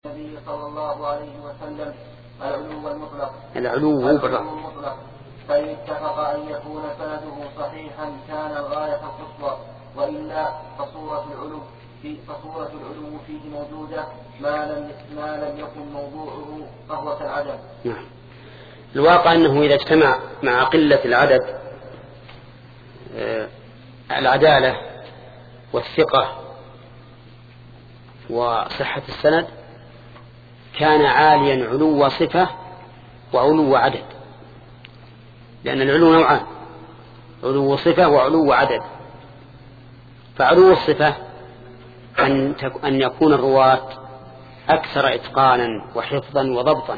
النبي صلى الله عليه وسلم العلو المطلق فإن اتفق أن يكون سنده صحيحا كان الغاية القصوى، وإلا فصورة العلو فيه موجودة ما لم يكن موضوعه قهوة العدد. نعم. الواقع أنه إذا اجتمع مع قلة العدد العدالة والثقة وصحة السند كان عاليا علو صفة وعلو عدد، لأن العلو نوعان: علو صفة وعلو عدد. فعلو الصفة أن يكون الرواة أكثر إتقانا وحفظا وضبطا،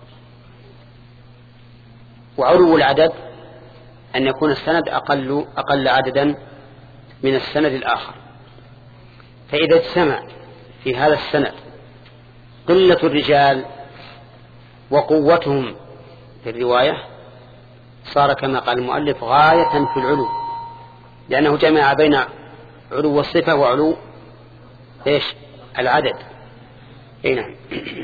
وعلو العدد أن يكون السند أقل عددا من السند الآخر. فإذا اجتمع في هذا السند قلة الرجال وقوتهم في الرواية صار كما قال المؤلف غاية في العلو، لأنه جمع بين علو الصفة وعلو العدد. نعم.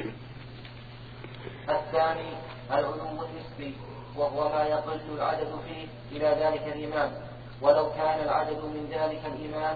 الثاني العلو النسبي، وهو ما يقل العدد فيه إلى ذلك الإمام، ولو كان العدد من ذلك الإمام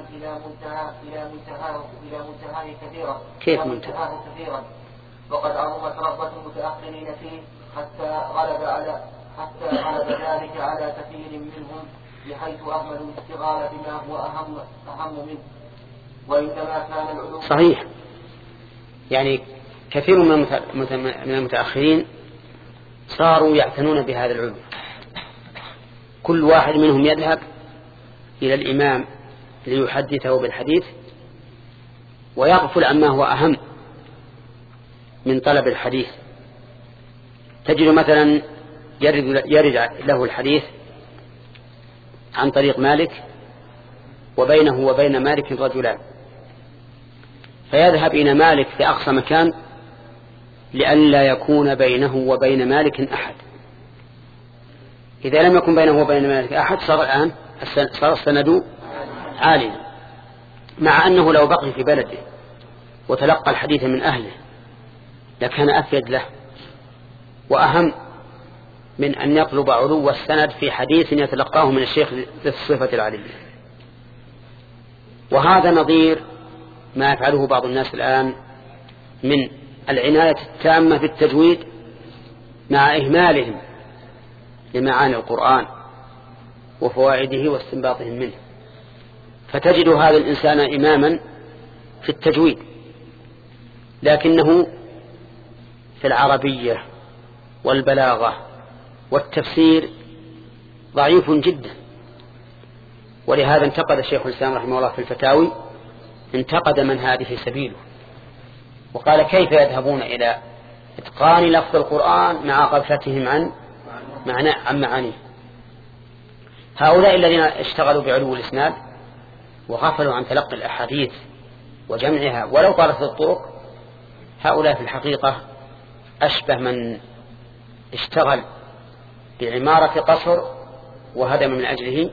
إلى منتهاه كثيرا. كيف منتهاه كثيرا؟ وقد عظمت رغبة المتأخرين فيه حتى غلب ذلك على كثير منهم، بحيث أهملوا الاشتغال بما هو أهم منه. وإنما كان العلو صحيح، يعني كثير من المتأخرين صاروا يعتنون بهذا العلو، كل واحد منهم يذهب إلى الإمام ليحدثه بالحديث ويغفل عما هو أهم من طلب الحديث. تجد مثلا يرد له الحديث عن طريق مالك وبينه وبين مالك رجلان، فيذهب إلى مالك في أقصى مكان لئلا يكون بينه وبين مالك أحد. إذا لم يكن بينه وبين مالك أحد صار السند عاليا، مع أنه لو بقي في بلده وتلقى الحديث من أهله لكان أفيد له وأهم من أن يطلب علو السند في حديث يتلقاه من الشيخ للصفة العلية. وهذا نظير ما يفعله بعض الناس الآن من العناية التامة بالتجويد مع إهمالهم لمعاني القرآن وفوائده واستنباطهم منه، فتجد هذا الإنسان إماما في التجويد لكنه في العربية والبلاغة والتفسير ضعيف جدا. ولهذا انتقد الشيخ الإسلام رحمه الله في الفتاوي، انتقد من هذه سبيله وقال: كيف يذهبون إلى إتقان لفظ القرآن مع غفلتهم عن معانيه؟ هؤلاء الذين اشتغلوا بعلو الإسناد وغفلوا عن تلقي الأحاديث وجمعها ولو طالت الطرق، هؤلاء في الحقيقة أشبه من اشتغل بعمارة قصر وهدم من أجله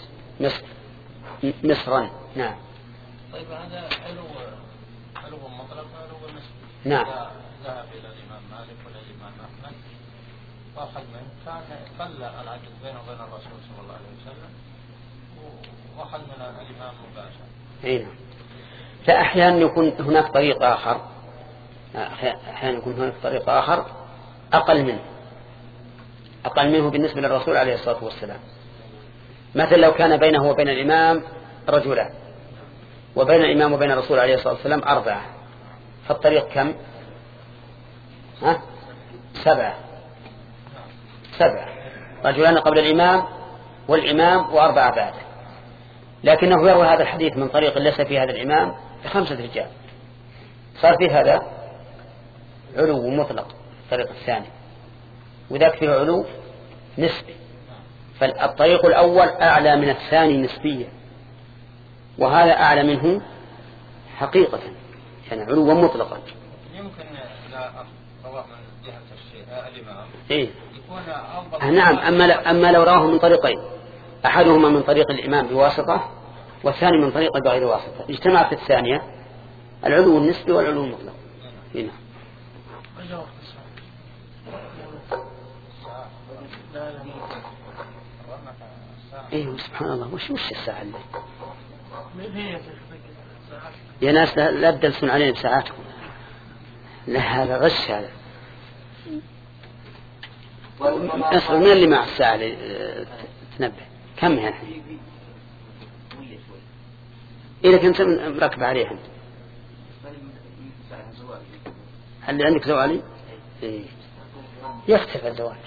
مصرا. نعم. طيب هذا علو مطلق وعلو نسبي. نعم. ذهب إلى الإمام مالك ولا الإمام أحمد وأخذ منه، كان قل العدد بينه وبين الرسول صلى الله عليه وسلم وأخذ من الإمام مباشرة. نعم. فأحيانا يكون هناك طريق آخر أقل منه بالنسبة للرسول عليه الصلاة والسلام. مثل لو كان بينه وبين الإمام رجلان وبين الإمام وبين الرسول عليه الصلاة والسلام 4، فالطريق كم؟ 7 رجلان قبل الإمام والإمام و4 بعد. لكنه يروي هذا الحديث من طريق ليس في هذا الإمام 5 رجال، صار فيه هذا علو مطلق الطريق الثاني، وذاك فيه علو نسبي. فالطريق الأول أعلى من الثاني نسبيا، وهذا أعلى منه حقيقة، يعني علوا مطلقا. يمكن لا رواه من جهة الإمام يكون أفضل. نعم. أما لو رواه من طريقين، أحدهما من طريق الإمام بواسطة والثاني من طريق بغير واسطة، اجتمع في الثانية العلو النسبي والعلو المطلق. هنا ايه سبحان الله، وش الساعة اللي يا ناس لا تدلسون علينا بساعاتكم، لا هذا غش هذا. أصل من اللي مع الساعة اللي تنبه كم هي الحين إذا كنت مركب عليها أنت؟ هل عندك زوالي؟ إيه. يختلف الزوال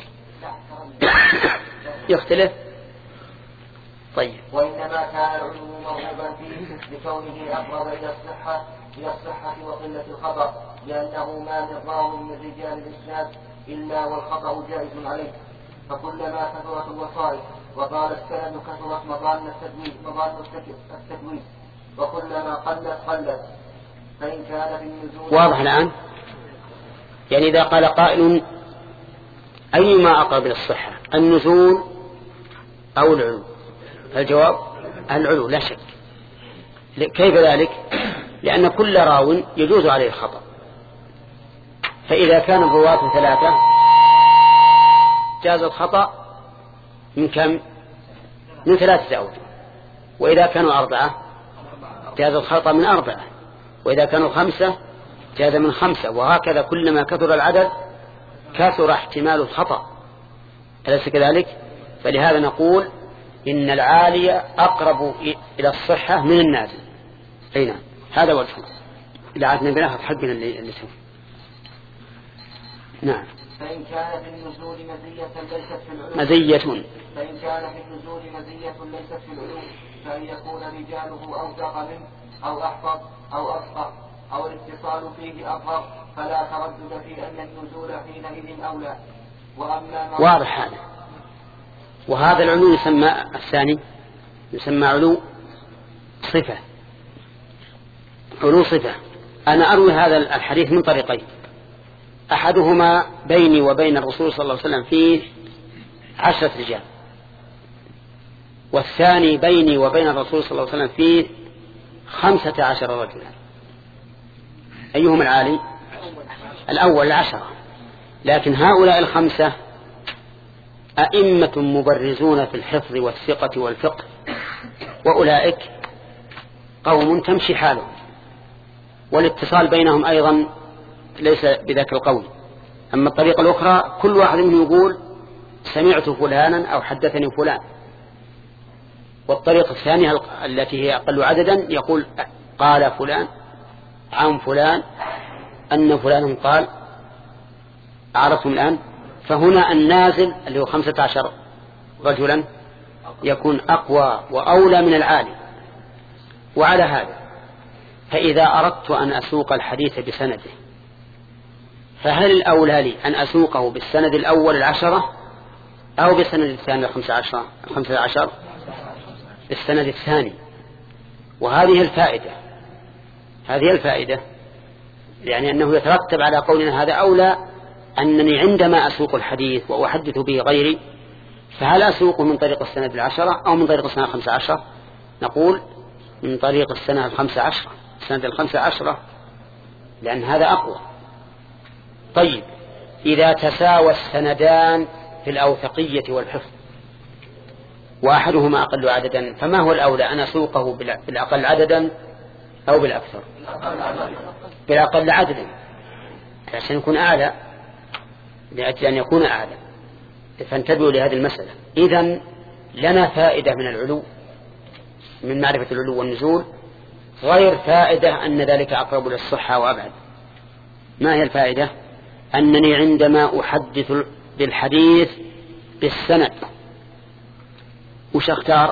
يختلف. طيب. وإنما كان العلو مرغوبا فيه لكونه أقرب إلى الصحة وقلة الخطأ، لأنه ما من راو من رجال الإسناد إلا والخطأ جائز عليه، فكلما كثرت الوسائط وقال السند كثرت مظان التدوين وكلما قلت. فإن كان في النزول. واضح الآن؟ يعني إذا قال قائل أيما أقرب إلى الصحة، النزول أو العلو؟ الجواب العلو لا شك. كيف ذلك؟ لأن كل راو يجوز عليه الخطأ، فإذا كان الرواة 3 جاز الخطأ من كم؟ من 3 أوجه، وإذا كانوا 4 جاز الخطأ من 4، وإذا كانوا 5 جاز من 5، وهكذا كلما كثر العدد كثر احتمال الخطأ، أليس كذلك؟ فلهذا نقول إن العالي أقرب إلى الصحة من النازل. أي نعم، هذا هو الفرق. إذا عدنا بناخذ حقنا اللي سوف. نعم. فإن كان في النزول مزية ليست في العلوم. فإن كان في النزول مزية ليست في العلوم، فأن يكون رجاله أوثق منه أو أحفظ أو أفقه أو الاتصال فيه أظهر، فلا تردد في أن النزول حينئذ أولى. وأما واضح هذا. وهذا العلو يسمى الثاني يسمى علو صفة. علو صفة. أنا أروي هذا الحديث من طريقين، أحدهما بيني وبين الرسول صلى الله عليه وسلم فيه 10 رجال، والثاني بيني وبين الرسول صلى الله عليه وسلم فيه 15 رجلا. أيهما العالي؟ الأول 10، لكن هؤلاء 5 أئمة مبرزون في الحفظ والثقة والفقه، وأولئك قوم تمشي حالهم، والاتصال بينهم أيضا ليس بذاك القول. أما الطريقة الأخرى كل واحد منهم يقول سمعت فلانا أو حدثني فلان، والطريقة الثانية التي هي أقل عددا يقول قال فلان عن فلان أن فلان قال. أعرفتم الآن؟ فهنا النازل اللي هو 15 رجلا يكون أقوى وأولى من العالي. وعلى هذا فإذا أردت أن أسوق الحديث بسنده، فهل الأولى لي أن أسوقه بالسند الأول 10 أو بالسند الثاني 15؟ بالسند الثاني. وهذه الفائدة يعني أنه يترتب على قولنا هذا أولى أنني عندما أسوق الحديث وأحدث به غيري، فهل أسوقه من طريق السند 10 أو من طريق السند 15؟ نقول من طريق السند 15، السند 15، لأن هذا أقوى. طيب، إذا تساوى السندان في الأوثقية والحفظ وأحدهما أقل عددا، فما هو الأولى أن أسوقه بالأقل عددا أو بالأكثر؟ بالأقل عددا عشان يكون أعلى، لأجل أن يكون أعلى. فانتبهوا لهذه المسألة. إذن لنا فائدة من العلو، من معرفة العلو والنزول، غير فائدة أن ذلك أقرب للصحة وأبعد. ما هي الفائدة؟ أنني عندما أحدث بالحديث بالسند وش أختار؟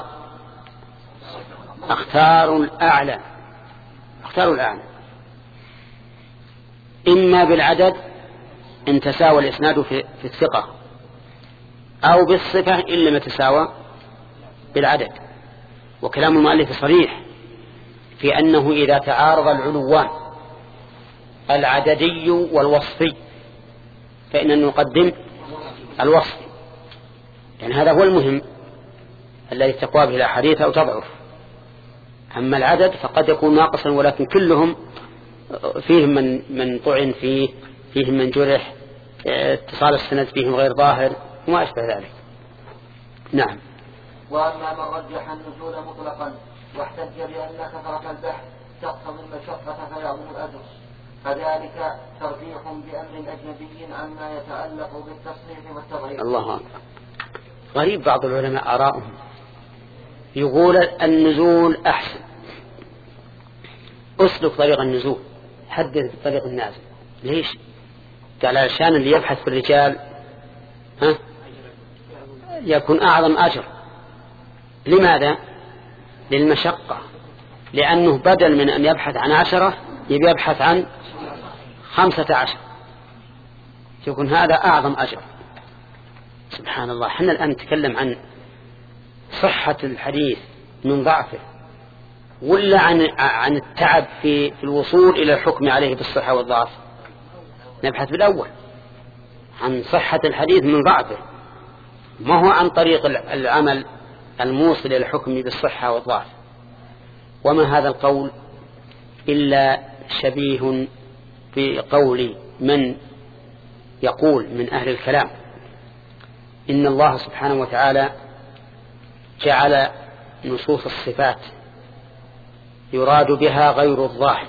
أختار الأعلى. إما بالعدد إن تساوى الإسناد في الثقة، أو بالصفة إن لم يتساوى بالعدد. وكلام المؤلف صريح في أنه إذا تعارض العلوان العددي والوصفي فإننا نقدم الوصفي، يعني هذا هو المهم الذي تقوى به الأحاديث أو تضعف. أما العدد فقد يكون ناقصا، ولكن كلهم فيهم من طعن في فيهم من جرح، اتصال السند فيهم غير ظاهر وما أشبه ذلك. نعم. وأما من رجح النزول مطلقا واحتج بأن كثرة البحث تقتضي المشقة فيعظم الأجر، فذلك ترجيح بأمر أجنبي عما يتعلق بالتصنيف والتضعيف. الله أكبر. غريب بعض العلماء آراءهم، يقول النزول أحسن، أسلك طريق النزول، حدث بطريق النازل. ليش؟ قال علشان اللي يبحث في الرجال يكون أعظم أجر. لماذا؟ للمشقة، لأنه بدل من أن يبحث عن 10 يبحث عن 15، يكون هذا أعظم أجر. سبحان الله. حنا الآن نتكلم عن صحة الحديث من ضعفه، ولا عن التعب في الوصول إلى الحكم عليه بالصحة والضعف؟ نبحث بالأول عن صحة الحديث من ضعفه، ما هو عن طريق العمل الموصل إلى الحكم بالصحة والضعف. وما هذا القول إلا شبيه بقول من يقول من أهل الكلام إن الله سبحانه وتعالى جعل نصوص الصفات يراد بها غير الظاهر.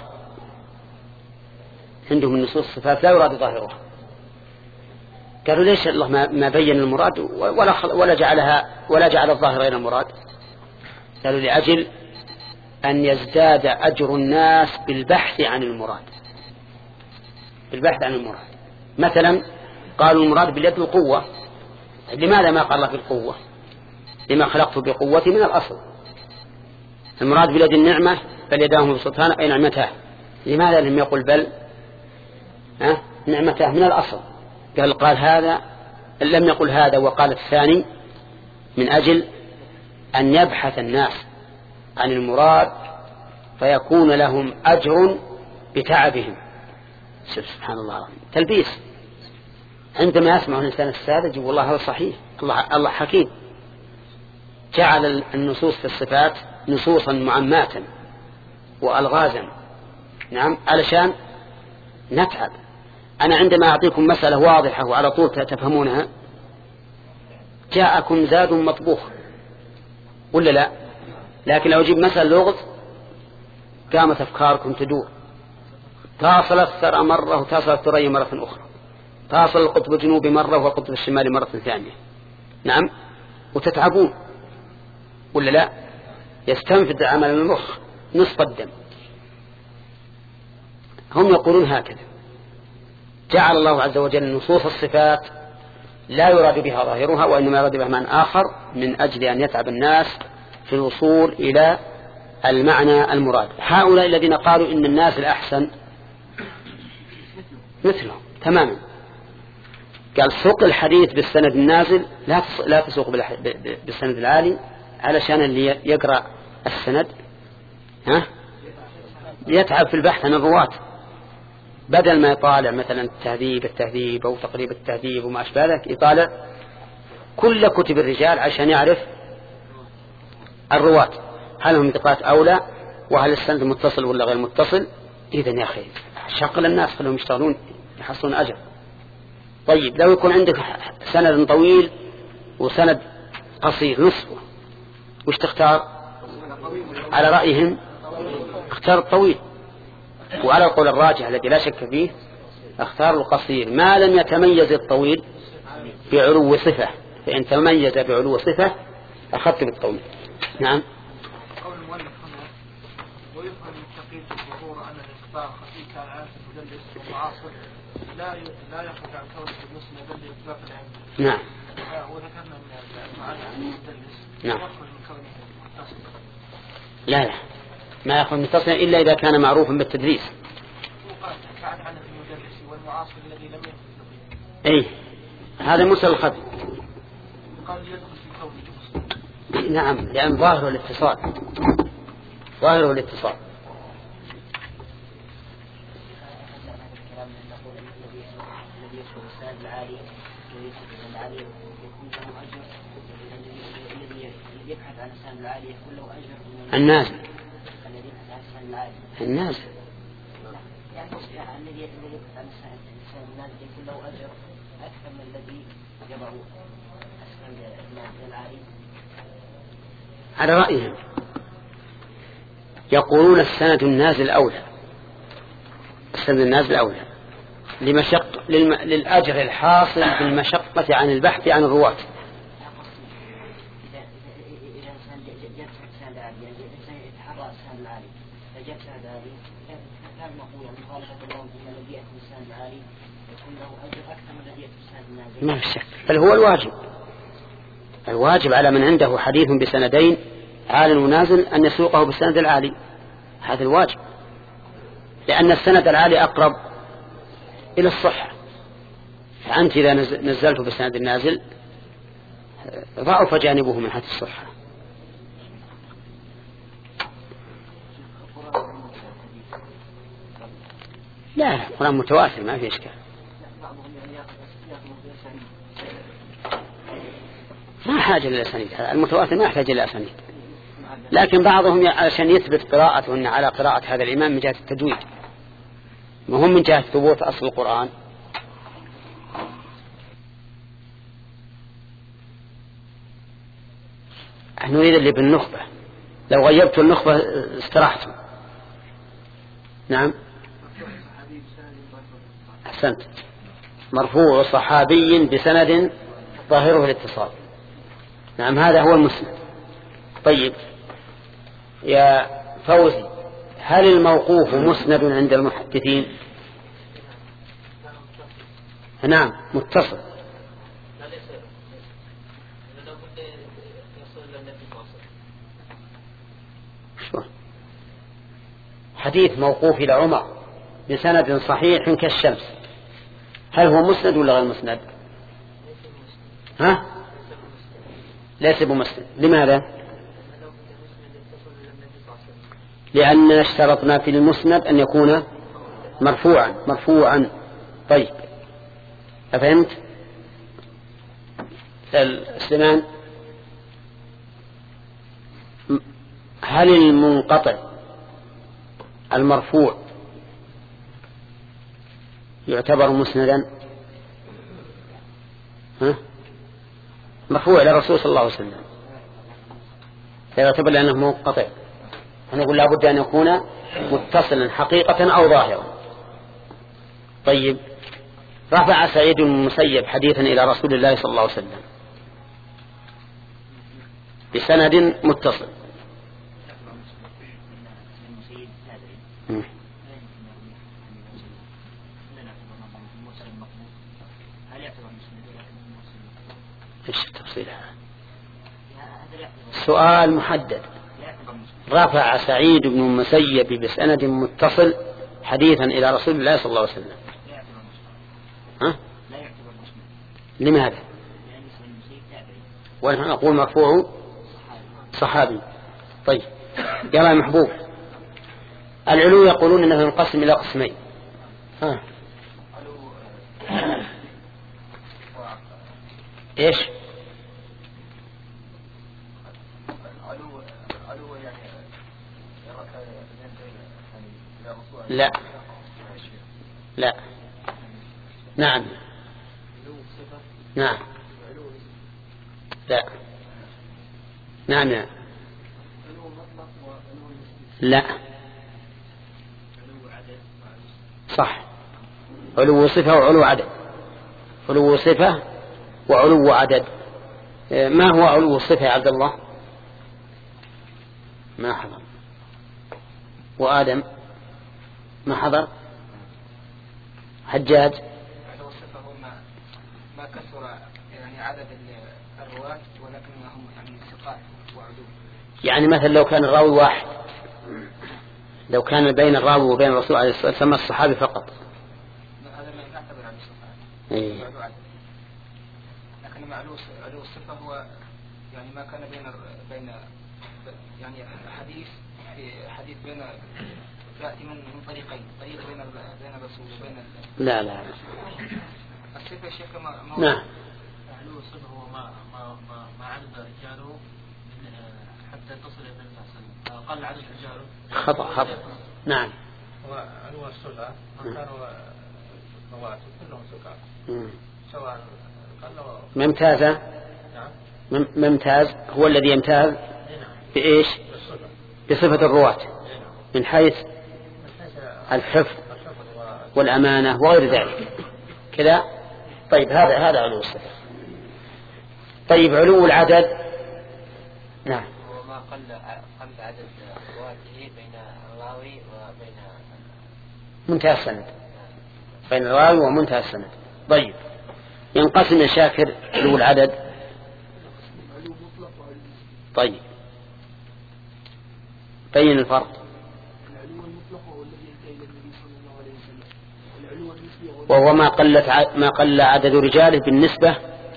عندهم من نصوص الصفات لا يراد ظاهرها. قالوا ليش الله ما بين المراد ولا جعل الظاهر غير المراد؟ قالوا لأجل أن يزداد أجر الناس بالبحث عن المراد. بالبحث عن المراد. مثلا قالوا المراد باليد القوة، لماذا ما قال الله بالقوة؟ لما خلقته بقوة من الأصل. المراد باليد النعمة بل يداه مبسوطتان أي نعمتها، لماذا لم يقل بل نعمتها من الأصل؟ قال هذا، لم يقل هذا وقال الثاني من أجل أن يبحث الناس عن المراد فيكون لهم أجر بتعبهم. سبحان الله. تلبيس. عندما يسمع الإنسان الساذج والله هذا صحيح، الله حكيم، جعل النصوص في الصفات نصوصا معماتا وألغازا. نعم، علشان نتعب. أنا عندما أعطيكم مسألة واضحة وعلى طول تفهمونها، جاءكم زاد مطبوخ ولا لا؟ لكن لو أجيب مسألة لغز قامت أفكاركم تدور، تصل الثرى مرة وتصل الثري مرة أخرى، تصل القطب الجنوبي مرة والقطب الشمالي مرة ثانية. نعم، وتتعبون ولا لا؟ يستنفد عمل المخ نصف الدم. هم يقولون هكذا، جعل الله عز وجل نصوص الصفات لا يراد بها ظاهرها وإنما يراد بها معنى آخر من أجل أن يتعب الناس في الوصول إلى المعنى المراد. هؤلاء الذين قالوا إن الناس الأحسن مثلهم تماما. قال سوق الحديث بالسند النازل لا تسوق بالسند العالي، علشان اللي يقرأ السند يتعب في البحث عن الرواة، بدل ما يطالع مثلا التهذيب أو تقريب التهذيب وما أشبه ذلك، يطالع كل كتب الرجال عشان يعرف الرواة هل هم ثقات أو لا، وهل السند متصل ولا غير متصل. إذن يا أخي شغل الناس خلهم يشتغلون يحصلون أجر. طيب لو يكون عندك سند طويل وسند قصير نصفه، وش تختار؟ على رأيهم اختار الطويل، وعلى القول الراجح الذي لا شك فيه اختار القصير ما لم يتميز الطويل بعلو صفة، فإن تميز بعلو صفة أخذت بالطويل. نعم. قول المؤلف هنا ويفهم من التقييد الظهور أن الإخبار خفيف كان عاصف مدلس ومعاصر لا يخرج عن كونه المسلم يدل إطلاق العلم. نعم. وذكرنا من المعاني عن المدلس نعم. يخرج من كونه متصل. لا ما يخرج متصلا إلا إذا كان معروفا بالتدريس. وقال كعن عنه المدلس والمعاصر الذي لم يدخل. أي هذا مسألة الخفي. قال يدخل في كونه مسلم. نعم، لأن ظاهره الاتصال. ظاهره الاتصال. النازل يعني الذي يثبت عن الإنسان النازل يكون له أجر أكثر من الذي يضع أسفل العالي. على رأيهم يقولون السند النازل أولى، السند النازل أولى للأجر الحاصل بالمشقة عن البحث عن الرواة. إذا إنسان جاب سند عالي يتحرى السند العالي فجاب سند عالي كان مقولا مخالفة اللهم إن الذي يأتي السند العالي يكون له أجر أكثر من الذي يأتي السند النازل. ما في شك، بل هو الواجب على من عنده حديث بسندين عال ونازل أن يسوقه بالسند العالي، هذا الواجب، لأن السند العالي أقرب إلى الصحة. فأنت إذا نزلت بالسند النازل ضعف جانبه من حيث الصحة. لا القرآن متواتر ما في إشكال، ما حاجة للأسانيد، المتواتر ما يحتاج إلى أسانيد، لكن بعضهم عشان يثبت قراءته أن على قراءة هذا الإمام من جهة التجويد وهم من جهة ثبوت أصل القرآن. نريد اللي بالنخبة، لو غيبت النخبة استراحتم. نعم أحسنت، مرفوع صحابي بسند ظاهره الاتصال. نعم هذا هو المسند. طيب يا فوزي، هل الموقوف مسند عند المحدثين؟ نعم متصل. حديث موقوف إلى عمر بسند صحيح كالشمس، هل هو مسند ولا غير مسند؟ ها؟ ليس بمسند. لماذا؟ لأننا اشترطنا في المسند أن يكون مرفوعا. طيب أفهمت؟ سليمان، هل المنقطع المرفوع يعتبر مسندا؟ مرفوع إلى الرسول صلى الله عليه وسلم يعتبر لأنه منقطع، نقول لابد أن يكون متصلا حقيقة أو ظاهرا. طيب رفع سعيد بن المسيب حديثا إلى رسول الله صلى الله عليه وسلم بسند متصل. ايش التفصيل هذا؟ سؤال محدد. رفع سعيد بن المسيب بسند متصل حديثا إلى رسول الله صلى الله عليه وسلم. لماذا؟ ونحن نقول مرفوع صحابي. طيب يلا يا محبوب، العلو يقولون انه ينقسم الى قسمين. ايش؟ لا نعم لا لا صح، علو صفة وعلو عدد. علو صفة وعلو عدد. ما هو علو الصفة يا عبد الله؟ ما حضر. وآدم ما حضر. حجاج علو الصفة هو ما كثر يعني عدد الرواة ولكنهم يعني ثقات وعدو. يعني مثلا لو كان الراوي واحد، لو كان بين الراوي وبين الرسول عليه الصلاة والسلام الصحابي فقط، هذا ما يعتبر على الصحابي. لكن علو الصفة هو يعني ما كان بين يعني حديث بين يأتي من طريقين، طريق بين الرسول وبين لا الصفة شيخ نعم. علو الصفة هو ما عدد رجاله حتى تصل إلى النبي صلى الله عليه وسلم. أقل عدد رجاله خطأ. نعم علو السلة ما كانوا رواتب كلهم سكار سواء قل ممتازة. ممتاز هو الذي يمتاز بإيش؟ بصفة الرواة من حيث الحفظ والأمانة وغير ذلك كذا. طيب هذا علو الصفة. طيب علو العدد. نعم. وما قل عدد رواته بين الراوي وبين منتهى السند. بين الراوي ومنتهى السند. طيب ينقسم يا شاكر علو العدد. طيب بين الفرق. وهو ما قل عدد رجاله بالنسبة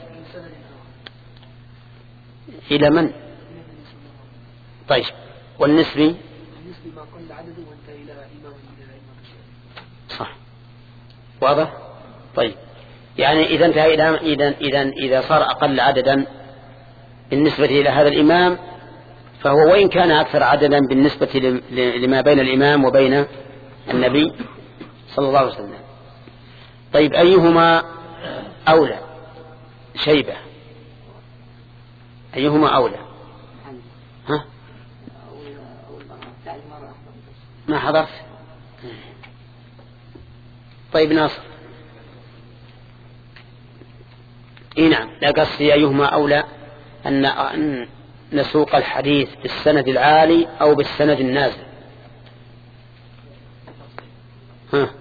إلى من؟ طيب والنسبي ما قل عدده وانتهى إلى إمام من الأئمة. صح واضح. طيب يعني إذا انتهى إذا صار أقل عددا بالنسبة إلى هذا الإمام فهو وإن كان أكثر عددا بالنسبة لما بين الإمام وبين النبي صلى الله عليه وسلم. طيب أيهما أولى؟ شيبة أيهما أولى؟ ها؟ ما حضرت. طيب ناصر. نعم لا قصدي أيهما أولى أن نسوق الحديث بالسند العالي أو بالسند النازل. ها؟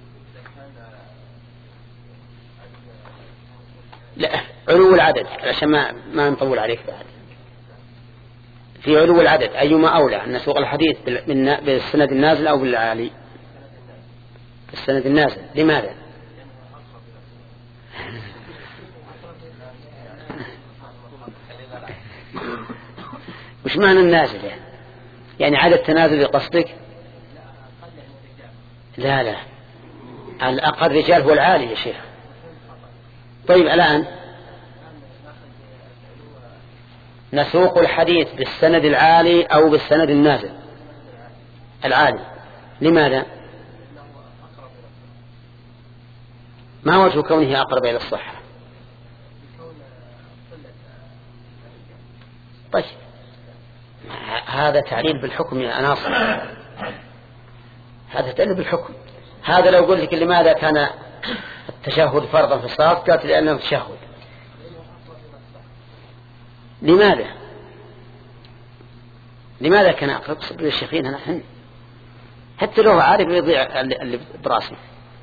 لا علو العدد عشان ما نطول عليك بعد. في علو العدد أيما أولى أن نسوق الحديث بالسند النازل أو بالعالي؟ بالسند النازل. لماذا؟ وش معنى النازل يعني عدد تنازل قصدك؟ لا الأقل رجال هو العالي يا شيخ. طيب الآن نسوق الحديث بالسند العالي أو بالسند النازل؟ العالي. لماذا؟ ما وجه كونه أقرب إلى الصحة؟ طيب هذا تعليل بالحكم يا ناصر. هذا تعليل بالحكم. هذا لو قلت لك لماذا كان التشهد فرضا في الصلاة قالت لأنه تشهد. لماذا كان أقرب؟ صبر الشيخين هنا حن حتى لو عارف يضيع اللي براسه.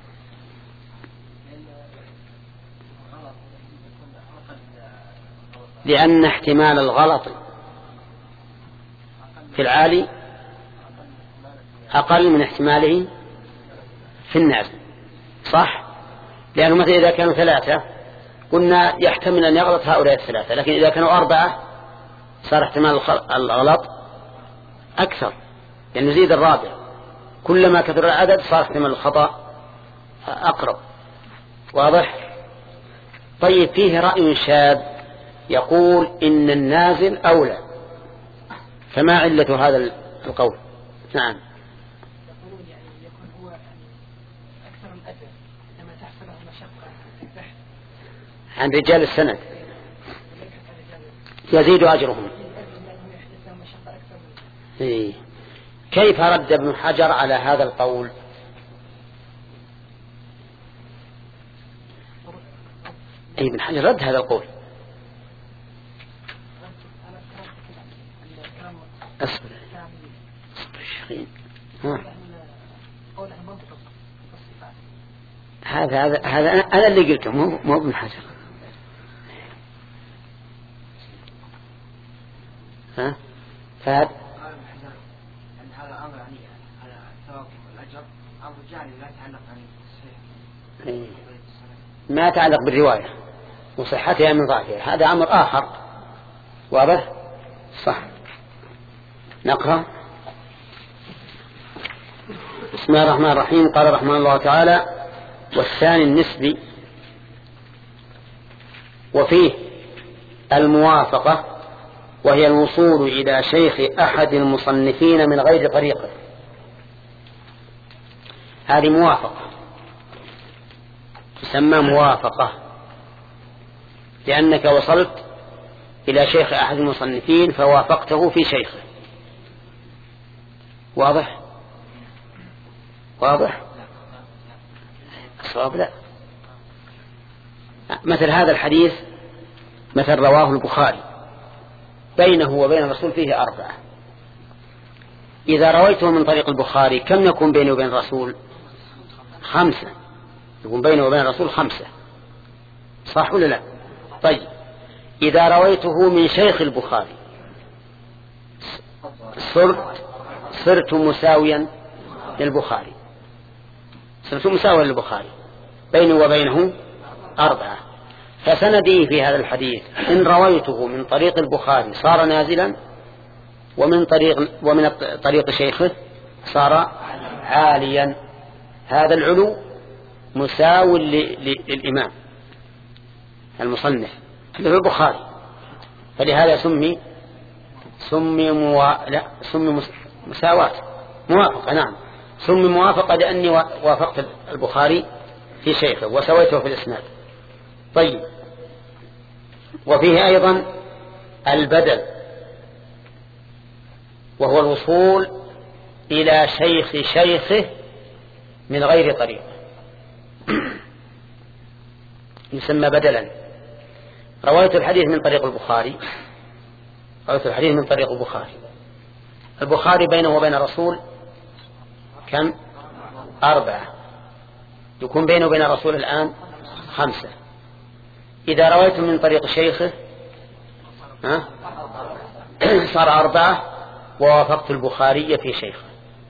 لأن احتمال الغلط في العالي أقل من احتماله في النازل. صح؟ لأنه مثلا إذا كانوا 3 قلنا يحتمل أن يغلط هؤلاء 3، لكن إذا كانوا 4 صار احتمال الغلط أكثر لأنه يزيد الرابع. كلما كثر العدد صار احتمال الخطأ أقرب. واضح؟ طيب فيه رأي شاذ يقول إن النازل أولى، فما علة هذا القول؟ نعم. يقولون يعني يكون هو أكثر الأجر لما تحصل المشقة في البحث عن رجال السند يزيد أجرهم. كيف رد ابن حجر على هذا القول؟ أي ابن حجر رد هذا القول. أصبر الشيخين. هذا أنا اللي قلته مو ابن حجر. ها فهد هذا أمر يعني على الثواب والأجر أمر جاني لا يتعلق عن الصحيح ما يتعلق بالرواية وصحتها من ضعفها، هذا أمر آخر. واضح؟ صح. نقرأ. بسم الله الرحمن الرحيم. قال رحمه الله تعالى: والثاني النسبي، وفيه الموافقة وهي الوصول إلى شيخ أحد المصنفين من غير طريقه. هذه موافقة، تسمى موافقة، لأنك وصلت إلى شيخ أحد المصنفين فوافقته في شيخه. واضح؟ واضح؟ الصواب لا. مثل هذا الحديث مثل رواه البخاري بينه وبين الرسول فيه 4. إذا رويته من طريق البخاري كم يكون بينه وبين الرسول؟ 5. يكون بينه وبين الرسول 5، صح ولا لا؟ طيب إذا رويته من شيخ البخاري صرت مساويا للبخاري، صرت مساويا للبخاري، بينه وبينه 4. فسندي في هذا الحديث إن رويته من طريق البخاري صار نازلا، ومن طريق شيخه صار عاليا. هذا العلو مساو للإمام المصنف اللي هو البخاري، فلهذا سمي مساواة، موافقة. نعم، سمي موافقة لأني وافقت البخاري في شيخه وسويته في الإسناد. طيب، وفيه أيضا البدل، وهو الوصول إلى شيخ شيخه من غير طريق، يسمى بدلا. رويت الحديث من طريق البخاري، البخاري بينه وبين الرسول كم؟ 4، يكون بينه وبين الرسول الآن 5. إذا رويت من طريق شيخه صار 4 ووافقت البخاري في شيخه.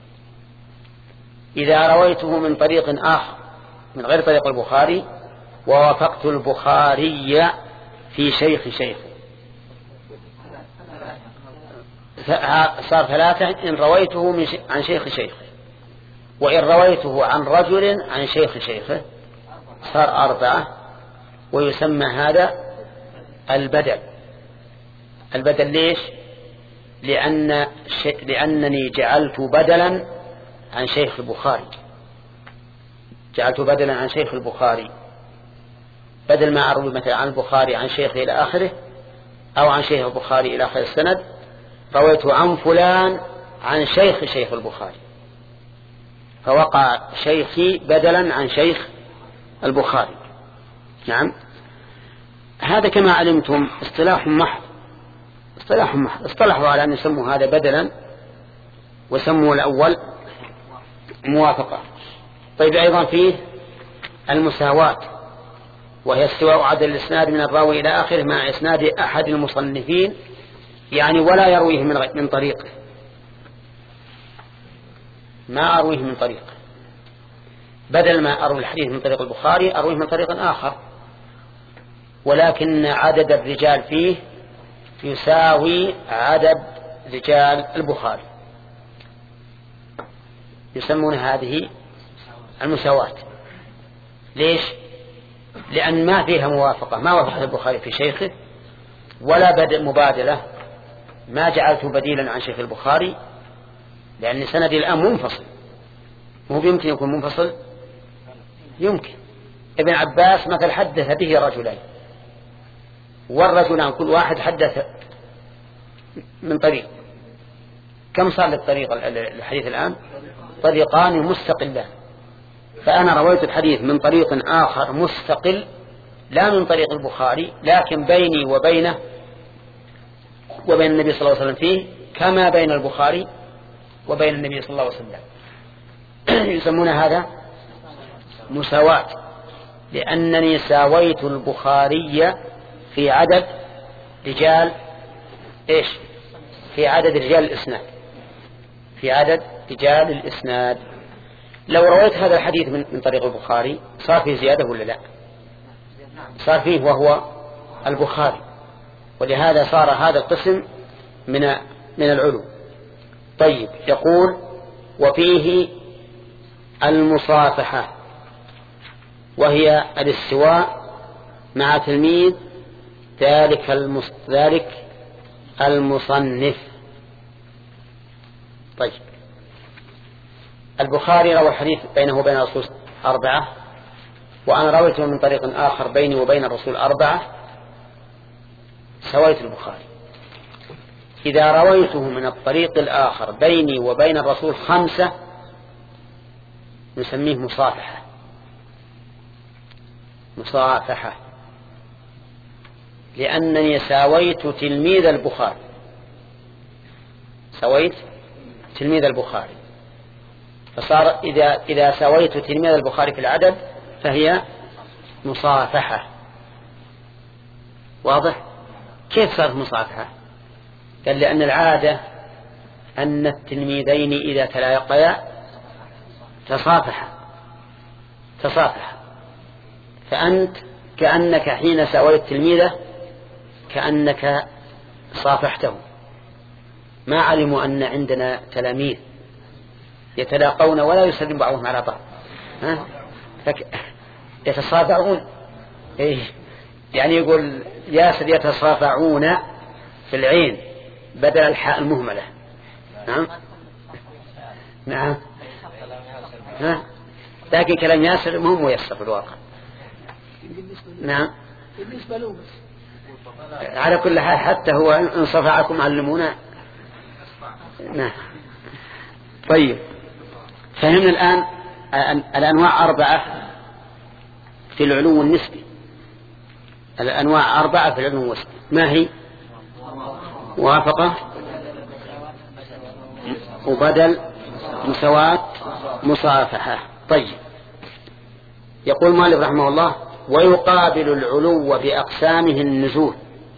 إذا رويته من طريق آخر من غير طريق البخاري ووافقت البخاري في شيخ شيخه، صار 3 إن رويته عن شيخ شيخه، وإن رويته عن رجل عن شيخ شيخه صار 4. ويسمى هذا البدل. البدل ليش؟ لأنني جعلت بدلا عن شيخ البخاري، بدل ما أروي مثلا عن البخاري عن شيخه إلى آخره، أو عن شيخ البخاري إلى آخر السند، رويته عن فلان عن شيخ البخاري، فوقع شيخي بدلا عن شيخ البخاري. نعم، هذا كما علمتم اصطلاح محض، اصطلحوا على أن يسموا هذا بدلا وسموا الأول موافقة. طيب، أيضا فيه المساواة، وهي استواء عدد الإسناد من الراوي إلى آخره مع إسناد أحد المصنفين، يعني ولا يرويه من طريقه، ما أرويه من طريقه، بدل ما أروي الحديث من طريق البخاري أرويه من طريق آخر، ولكن عدد الرجال فيه يساوي عدد رجال البخاري، يسمون هذه المساواة. ليش؟ لأن ما فيها موافقة، ما وافق البخاري في شيخه، ولا بدء مبادلة، ما جعلته بديلا عن شيخ البخاري، لأن سندي الآن منفصل. مو يمكن يكون منفصل؟ يمكن. ابن عباس مثل حدث به رجلين، والرجلان كل واحد حدث من طريق، كم صار للطريق الحديث الآن؟ طريقان مستقلان. فأنا رويت الحديث من طريق آخر مستقل، لا من طريق البخاري، لكن بيني وبينه وبين النبي صلى الله عليه وسلم فيه كما بين البخاري وبين النبي صلى الله عليه وسلم. يسمون هذا مساواة، لأنني ساويت البخاري في عدد رجال في عدد رجال الإسناد. لو رويت هذا الحديث من طريق البخاري صار فيه زيادة ولا لا؟ صار فيه، وهو البخاري، ولهذا صار هذا القسم من العلو. طيب، يقول وفيه المصافحة، وهي الاستواء مع تلميذ ذلك المصنف. طيب، البخاري روى الحديث بينه وبين الرسول 4 وأنا رويته من طريق آخر بيني وبين الرسول 4 سويت البخاري. إذا رويته من الطريق الآخر بيني وبين الرسول 5 نسميه مصافحة. مصافحة لأنني ساويت تلميذ البخاري، سويت تلميذ البخاري، فصار إذا سويت تلميذ البخاري في العدد فهي مصافحة. واضح؟ كيف صارت مصافحة؟ قال لأن العادة أن التلميذين إذا تلاقيا تصافحا، فأنت كأنك حين سويت تلميذه كأنك صافحته. ما علموا أن عندنا تلاميذ يتلاقون ولا يسلم بعضهم على بعض، يتصافعون. يعني يقول ياسر يتصافعون في العين بدل الحاء المهملة. نعم لكن كلام ياسر مهم ميسر في الواقع. نعم على كل حال حتى هو إن صفعكم علمونا. نعم طيب فهمنا الآن الأنواع 4 في العلو النسبي. الأنواع 4 في العلو النسبي ما هي؟ موافقة وبدل مساواة مصافحة. طيب يقول مالك رحمه الله ويقابل العلو بأقسامه النزول.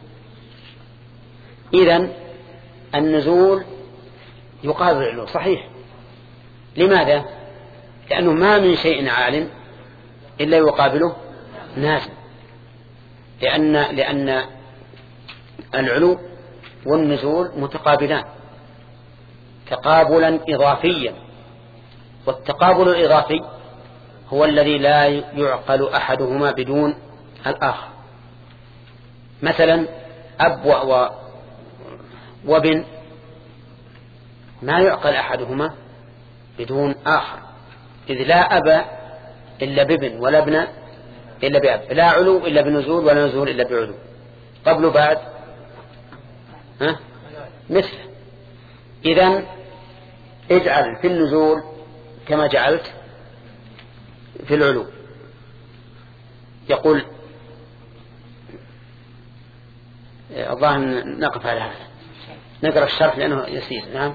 إذن النزول يقابل العلو صحيح. لماذا؟ لأنه ما من شيء عال إلا يقابله نازل، لأن العلو والنزول متقابلان تقابلا إضافيا، والتقابل الإضافي هو الذي لا يعقل أحدهما بدون الآخر. مثلا أب وابن ما يعقل أحدهما بدون آخر، إذ لا أب إلا بابن ولا ابن إلا بأب، لا علو إلا بنزول ولا نزول إلا بعلو. قبل بعد مثل. إذن اجعل في النزول كما جعلت في العلو. يقول الظاهر نقف على هذا نقرأ الشرح لأنه يسير. نعم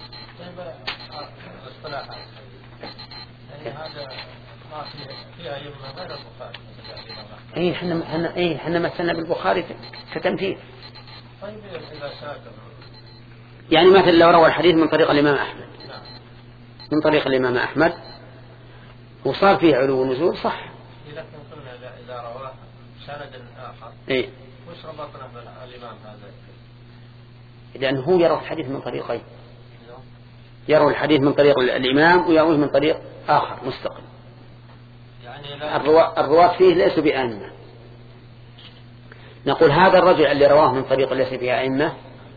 هذا ما فيها يمنى غير البخاري. احنا مثلنا بالبخاري كتمثيل. طيب إذا ساكن يعني مثل لو روى الحديث من طريق الإمام أحمد، من طريق الإمام أحمد وصار فيه علو ونزول صح. لكن قلنا إذا رواه سند آخر وش ربطنا بالإمام هذا؟ لأنه هو يروي الحديث من طريقين، يروي الحديث من طريق الإمام ويرويه من طريق آخر مستقل. يعني الرواة فيه ليسوا بأئمة. نقول هذا الرجل اللي رواه من طريق ليس فيه أئمة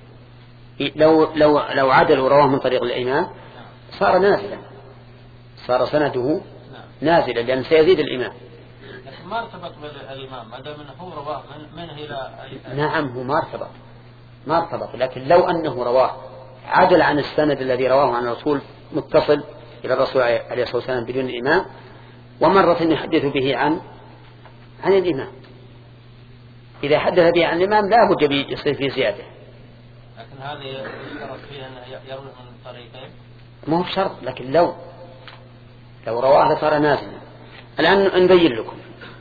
لو عدل ورواه من طريق الإمام صار نازلا، صار سنده نازلا لأن سيزيد الإمام. لكن ما ارتبط بالإمام ما دام هو رواه منه إلى نعم هو ما ارتبط، لكن لو أنه رواه عدل عن السند الذي رواه عن الرسول متصل إلى الرسول عليه الصلاة والسلام بدون الإمام، ومرة يحدث به عن الإمام. إذا حدث به عن الإمام لا بد يصير فيه زيادة. لكن هذا يشترط فيه أن يروي من طريقين. ما هو شرط، لكن لو رواه لصار نازلا. الآن نبين لكم.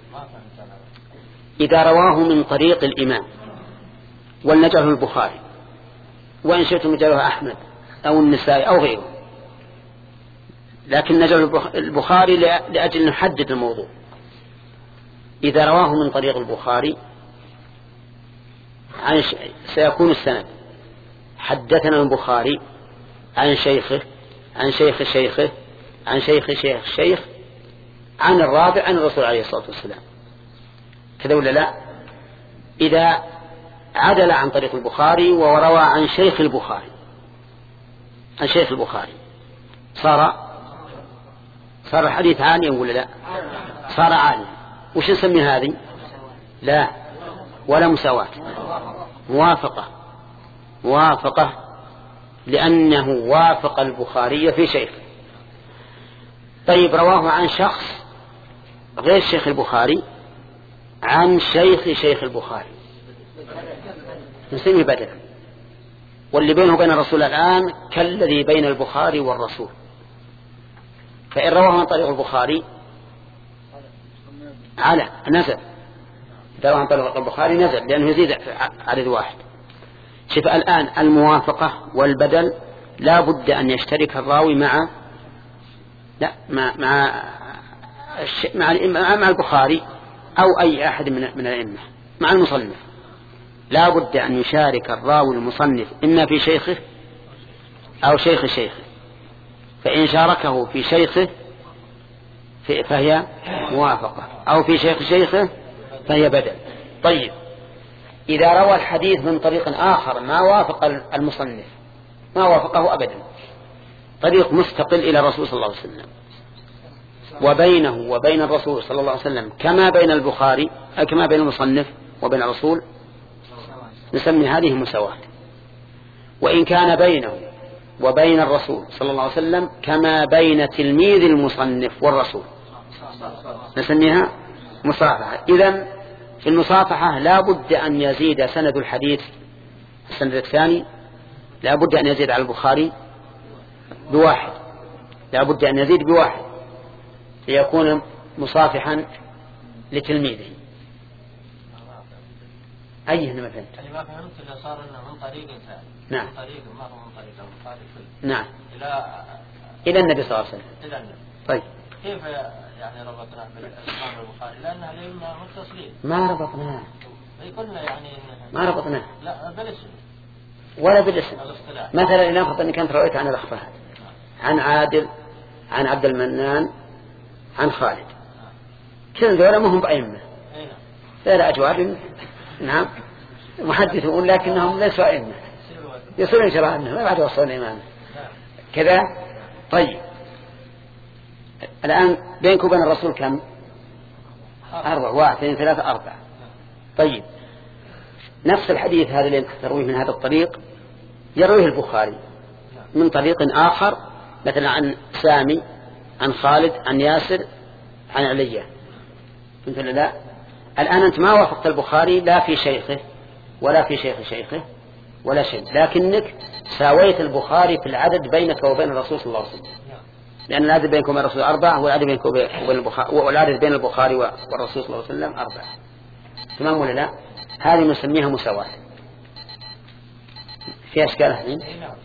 إذا رواه من طريق الإمام ولنجعله البخاري، وإن شئتم نجعله أحمد أو النسائي أو غيره، لكن نجعله البخاري لأجل نحدد الموضوع. إذا رواه من طريق البخاري سيكون السند حدثنا البخاري عن شيخه عن شيخ شيخه عن شيخ شيخ شيخ عن الرابع عن الرسول عليه الصلاة والسلام، كذا ولا لا؟ إذا عدل عن طريق البخاري وروى عن شيخ البخاري صار صار الحديث عاليا ولا لا؟ صار عاليا. وش نسمي هذه؟ لا ولا مساواة، موافقة لأنه وافق البخاري في شيخ. طيب رواه عن شخص غير شيخ البخاري عن شيخ البخاري نسميه بدلا. واللي بينه وبين الرسول الآن كالذي بين البخاري والرسول. فإن رواه عن طريق البخاري على نزل، إذا رواه عن طريق البخاري نزل لأنه يزيد عدد واحد. شوف الآن الموافقة والبدل لا بد أن يشترك الراوي مع البخاري أو أي أحد من الأئمة مع المصنف. لا بد أن يشارك الراوي المصنف إما في شيخه أو شيخ شيخه. فإن شاركه في شيخه فهي موافقة، أو في شيخ شيخه فهي بدل. طيب إذا روى الحديث من طريق آخر ما وافق المصنف، ما وافقه أبدا، طريق مستقل إلى الرسول صلى الله عليه وسلم وبينه وبين الرسول صلى الله عليه وسلم كما بين البخاري كما بين المصنف وبين الرسول، نسمي هذه مساواة. وإن كان بينه وبين الرسول صلى الله عليه وسلم كما بين تلميذ المصنف والرسول، نسميها مصافحة. إذن في المصافحة لا بد أن يزيد سند الحديث، السند الثاني لا بد أن يزيد على البخاري بواحد، لا بد أن يزيد بواحد ليكون مصافحا لتلميذه. أيه ما فهمت؟ يعني ما فهمت إذا صار إنه من طريق ثاني. نعم. من طريق ما هو من طريق البخاري. نعم. إلى النبي صلى الله عليه وسلم. إلى النبي. طيب. كيف يعني ربطنا بالإمام البخاري؟ لأنها الأئمة متصلين. ما ربطناه. قلنا يعني ما ربطناه. لا بالاسم. ولا بالاسم. مثلا لنفرض أني كنت رأيت عن الأخفاء عن عادل عن عبد المنان عن خالد، كل ذولا ما هم بأئمة، لا أجواب، نعم محدثون لكنهم ليسوا أئمة، يصلون شرع أنهم ما بعد وصلوا الإمام كذا. طيب الآن بينك وبين الرسول كم؟ 4 1 2 3 4. طيب نفس الحديث هذا اللي ترويه من هذا الطريق يرويه البخاري من طريق آخر، مثلا عن سامي عن خالد عن ياسر عن علية. قلت له لا، الآن أنت ما وافقت البخاري لا في شيخه ولا في شيخ شيخه ولا شيء، لكنك ساويت البخاري في العدد بينك وبين الرسول صلى الله عليه وسلم، لأن العدد بينكم وبين الرسول 4 والعدد بينك وبين البخاري، والعدد بين البخاري والرسول صلى الله عليه وسلم 4. تمام ولا لا؟ هذه نسميها مساواة. في أشكال هذه؟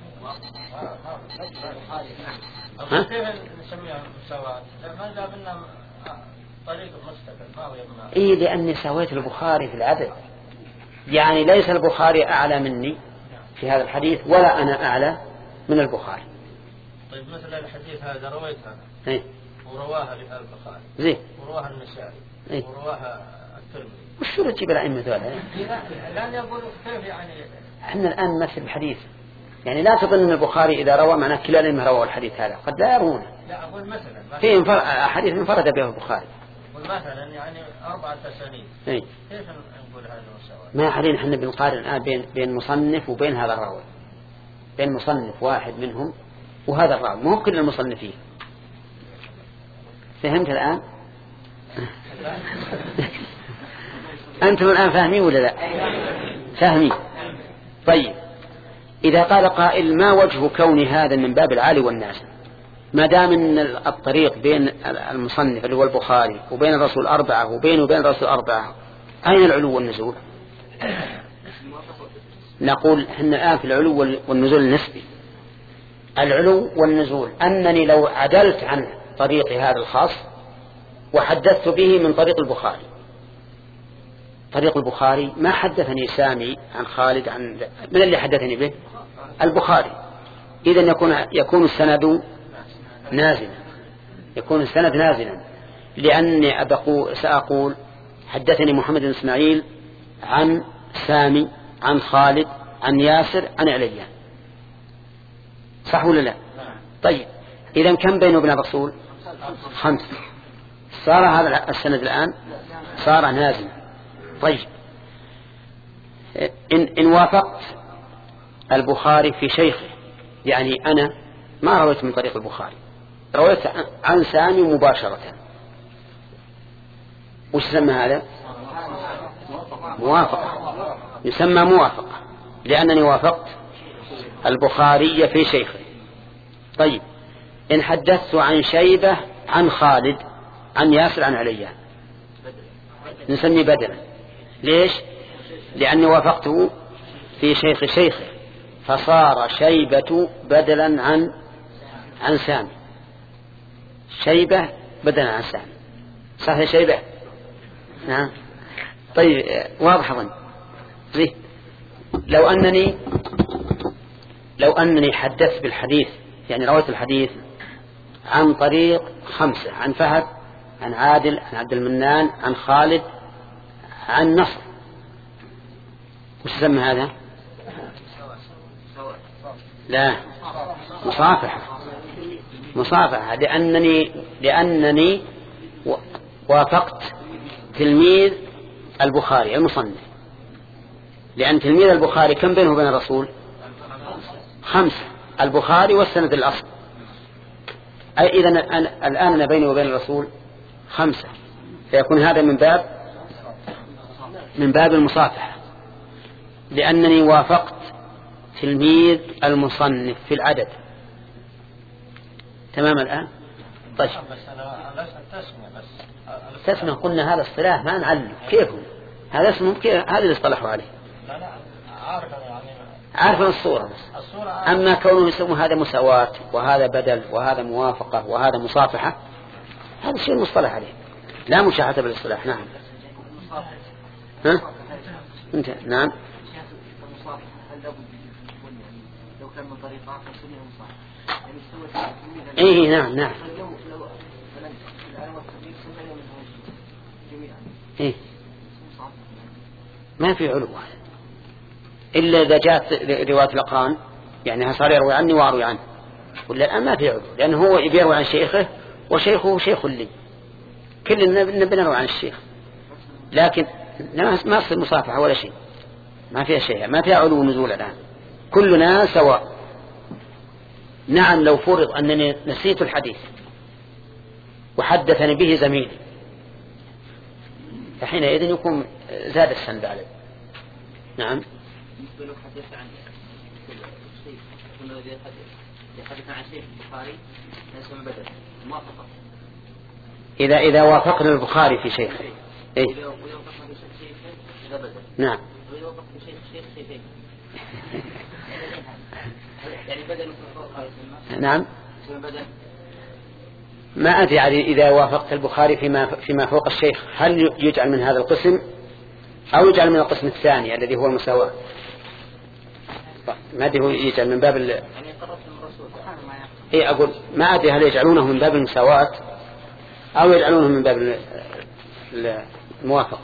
ها؟ كيف نسميها مساواة؟ ما جاب لنا طريق مستقل ما هو يبنى. إيه لأني سويت البخاري في العدد، يعني ليس البخاري أعلى مني في هذا الحديث ولا أنا أعلى من البخاري. طيب مثلا الحديث هذا رويتها إيه؟ ورواها البخاري زين، ورواها النسائي إيه؟ ورواها الترمذي. وش تجيب الأئمة ذولا؟ الآن يقول كيف يعني؟ احنا الآن نمثل الحديث، يعني لا تظن أن البخاري إذا روى معناه كلا الأئمة رواه الحديث هذا، قد لا يرونه. لا أقول مثلا في حديث انفرد به البخاري. مثلا يعني 4 أسانيد. إيه؟ كيف نقول هذا المساواة؟ ما علينا احنا بنقارن الآن بين مصنف وبين هذا الراوي، بين مصنف واحد منهم وهذا الراوي، مو كل المصنفين. فهمت الآن؟ أنتم الآن فاهمين ولا لا؟ فاهمين. طيب إذا قال قائل ما وجه كون هذا من باب العالي والناس، ما دام ان الطريق بين المصنف اللي هو البخاري وبين الرسول 4 وبين الرسول 4، أين العلو والنزول؟ نقول إحنا الآن في العلو والنزول النسبي. العلو والنزول أنني لو عدلت عن طريق هذا الخاص وحدثت به من طريق البخاري، طريق البخاري ما حدثني سامي عن خالد من اللي حدثني به؟ البخاري. إذن يكون السند نازلا، يكون السند نازلا، لأني سأقول حدثني محمد بن إسماعيل عن سامي عن خالد عن ياسر عن عليا، صح ولا لا؟ طيب إذن كم بينه وبين الرسول؟ 5. صار هذا السند الآن صار نازل. طيب إن وافقت البخاري في شيخه، يعني أنا ما رويت من طريق البخاري، رويت عن سامي مباشرة، وش يسمى هذا؟ موافقة، يسمى موافقة لأنني وافقت البخاري في شيخه. طيب إن حدثت عن شيبة عن خالد عن ياسر عن عليان نسمي بدلا. ليش؟ لأني وافقته في شيخ شيخه، فصار شيبة بدلا عن سامي، شيبة بدلا عن سامي. صح يا شيبة؟ نعم. طيب واضح أظن. لو أنني حدثت بالحديث، يعني رويت الحديث عن طريق 5، عن فهد، عن عادل، عن عبد المنان، عن خالد، عن نصر، وش يسمى هذا؟ لا، مصافحة لأنني وافقت تلميذ البخاري المصنف، لأن تلميذ البخاري كم بينه وبين الرسول؟ 5، البخاري والسند الأصل. أي إذن الآن أنا بيني وبين الرسول 5، فيكون هذا من باب المصافحة، لأنني وافقت تلميذ المصنف في العدد. تمام الآن؟ طيب تسمع قلنا هذا اصطلاح ما نعلم كيف هذا اسمه، هذا اللي اصطلحوا عليه. عارف الصورة بس. أما كونه يسمون هذا مساواة وهذا بدل وهذا موافقة وهذا مصافحة، هذا شيء مصطلح عليه، لا مشاحة بالاصطلاح. نعم. ها؟ انت نعم. ايه نعم. إيه؟ ما في علو إلا إذا جاءت رواية الأقران، يعني صار يروي عني وأروي عنه، ولا الآن ما في علو، لأنه هو يروي عن شيخه وشيخه شيخ لي، كلنا نروي عن الشيخ، لكن ما أصل مصافحة ولا شيء، ما فيها شيء، ما فيها علو ونزول الآن، كلنا سواء. نعم لو فرض أنني نسيت الحديث وحدثني به زميلي، فحينئذ يكون زاد السند عليه. نعم. لو حدث عن شيء يحدث عن شيء البخاري يسمى بدل موافقة. إذا وافقنا البخاري في شيء إيه؟ ويوافقنا في شيء إذا بدل. نعم. ويوافق في شيء يعني بدل نعم. بدل. ما أدري إذا وافقت البخاري فيما فوق الشيخ هل يجعل من هذا القسم أو يجعل من القسم الثاني الذي هو المساواة؟ ما أدري هو يجعل من باب إيه أقول ما أدري هل يجعلونه من باب المساواة أو يجعلونه من باب الموافقة.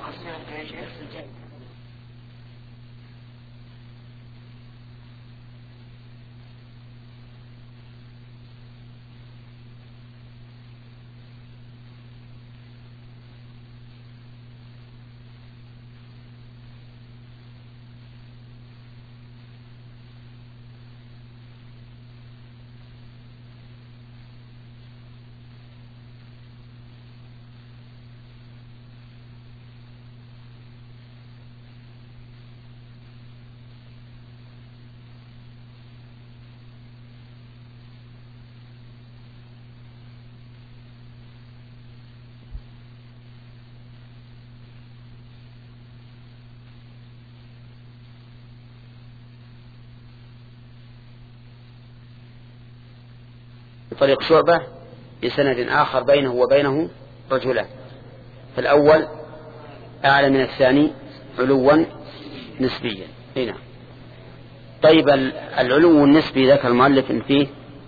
بطريق شعبة بسند آخر بينه وبينه رجلان، فالأول أعلى من الثاني علوا نسبيا. هنا طيب العلو النسبي ذاك المؤلف فيه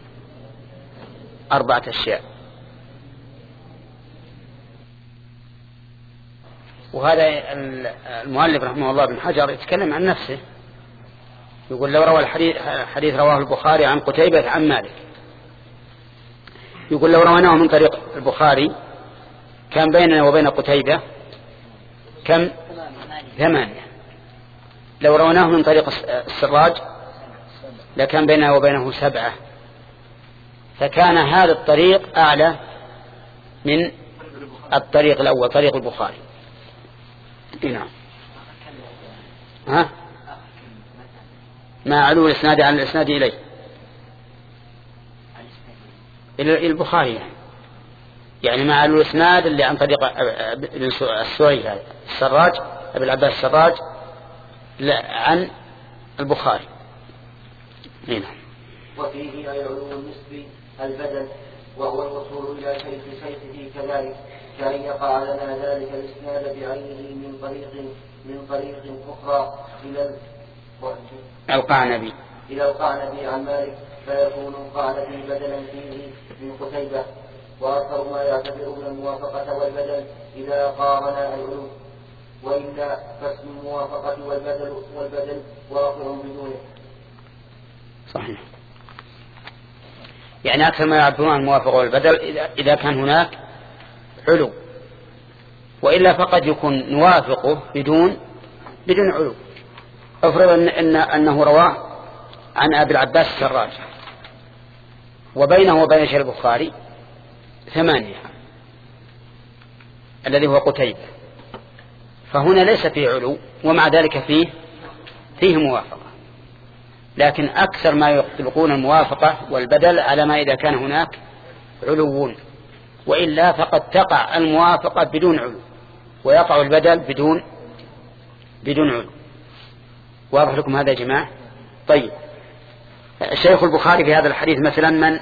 4 أشياء، وهذا المؤلف رحمه الله بن حجر يتكلم عن نفسه، يقول لو روى الحديث رواه البخاري عن قتيبة عن مالك، يقول لو رويناه من طريق البخاري كان بيننا وبين قتيبة كم؟ 8. لو رويناه من طريق السراج لكان بيننا وبينه 7. فكان هذا الطريق أعلى من الطريق الأول طريق البخاري. نعم. ها؟ ما علو الإسناد عن الإسناد إليه إلى البخاري، يعني ما علو الإسناد اللي عن طريق السوري هذا السراج أبي العباس السراج عن البخاري. نعم. وفيه أي علو النسب البدن وهو الوصول إلى شيخه كذلك، كأن يقع لنا ذلك الإسناد بعينه من طريق أخرى إلى القعنبي عن مالك، فيكون القعنبي بدلا فيه من قتيبة. وأكثر ما يعتبرون الموافقة والبدل إذا قارنا العلو، وإلا فاسم الموافقة والبدل واقع بدونه. صحيح. يعني أكثر ما يعبرون الموافقة والبدل إذا كان هناك علو، وإلا فقد يكون نوافقه بدون علو. أفرض أنه رواه عن أبي العباس السراج وبينه وبين شيخ البخاري 8 الذي هو قتيبة، فهنا ليس فيه علو ومع ذلك فيه موافقة. لكن أكثر ما يطلقون الموافقة والبدل على ما إذا كان هناك علو، وإلا فقد تقع الموافقة بدون علو ويقع البدل بدون علو. واضح لكم هذا يا جماعة؟ طيب، شيخ البخاري في هذا الحديث مثلا من؟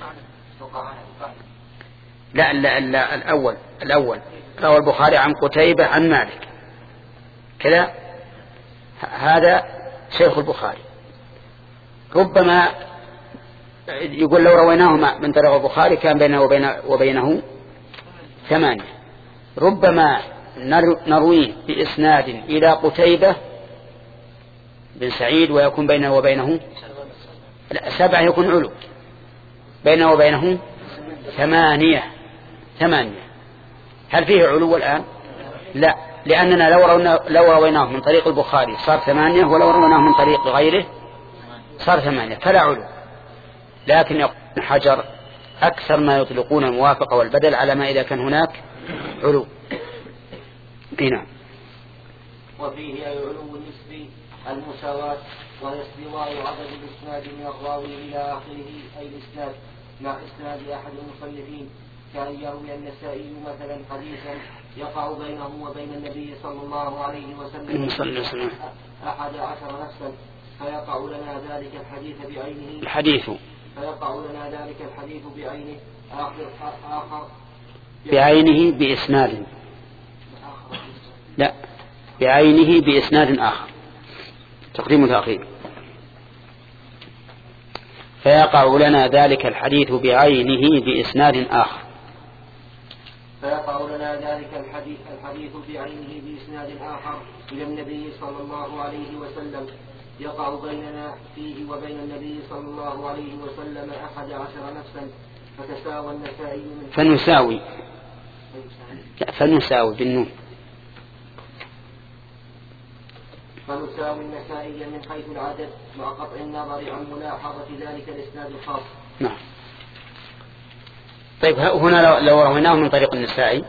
لا الأول روى البخاري عن قتيبة عن مالك كذا، هذا شيخ البخاري. ربما يقول لو رويناهما من طريق البخاري كان بينه وبينه 8. ربما نرويه بإسناد إلى قتيبة بن سعيد ويكون بينه وبينه 7، يكون علو، بينه وبينه 8. هل فيه علو الآن؟ لا، لأننا لو رويناه من طريق البخاري صار 8، ولو رويناه من طريق غيره صار 8، فلا علو. لكن يقول حجر أكثر ما يطلقون الموافقة والبدل على ما إذا كان هناك علو. نعم. وفيه أي علو النسب المساواة، وهي استواء عدد الإسناد من الراوي إلى آخره، أي الإسناد مع إسناد أحد المصنفين، كأن يروي النسائي مثلا حديثا يقع بينه وبين النبي صلى الله عليه وسلم 11 نفسا، فيقع لنا ذلك الحديث بعينه آخر بعينه بإسناد، لا بعينه بإسناد آخر، تقديم وتأخير. فيقع لنا ذلك الحديث بعينه بإسناد آخر، إلى النبي صلى الله عليه وسلم، يقع بيننا فيه وبين النبي صلى الله عليه وسلم 11 نفسا، فتساوى النسائي فنساوي بالنون، فنساوي النسائي من حيث العدد مع قطع النظر عن ملاحظة ذلك الإسناد الخاص. نعم. طيب، هنا لو رويناه من طريق النسائي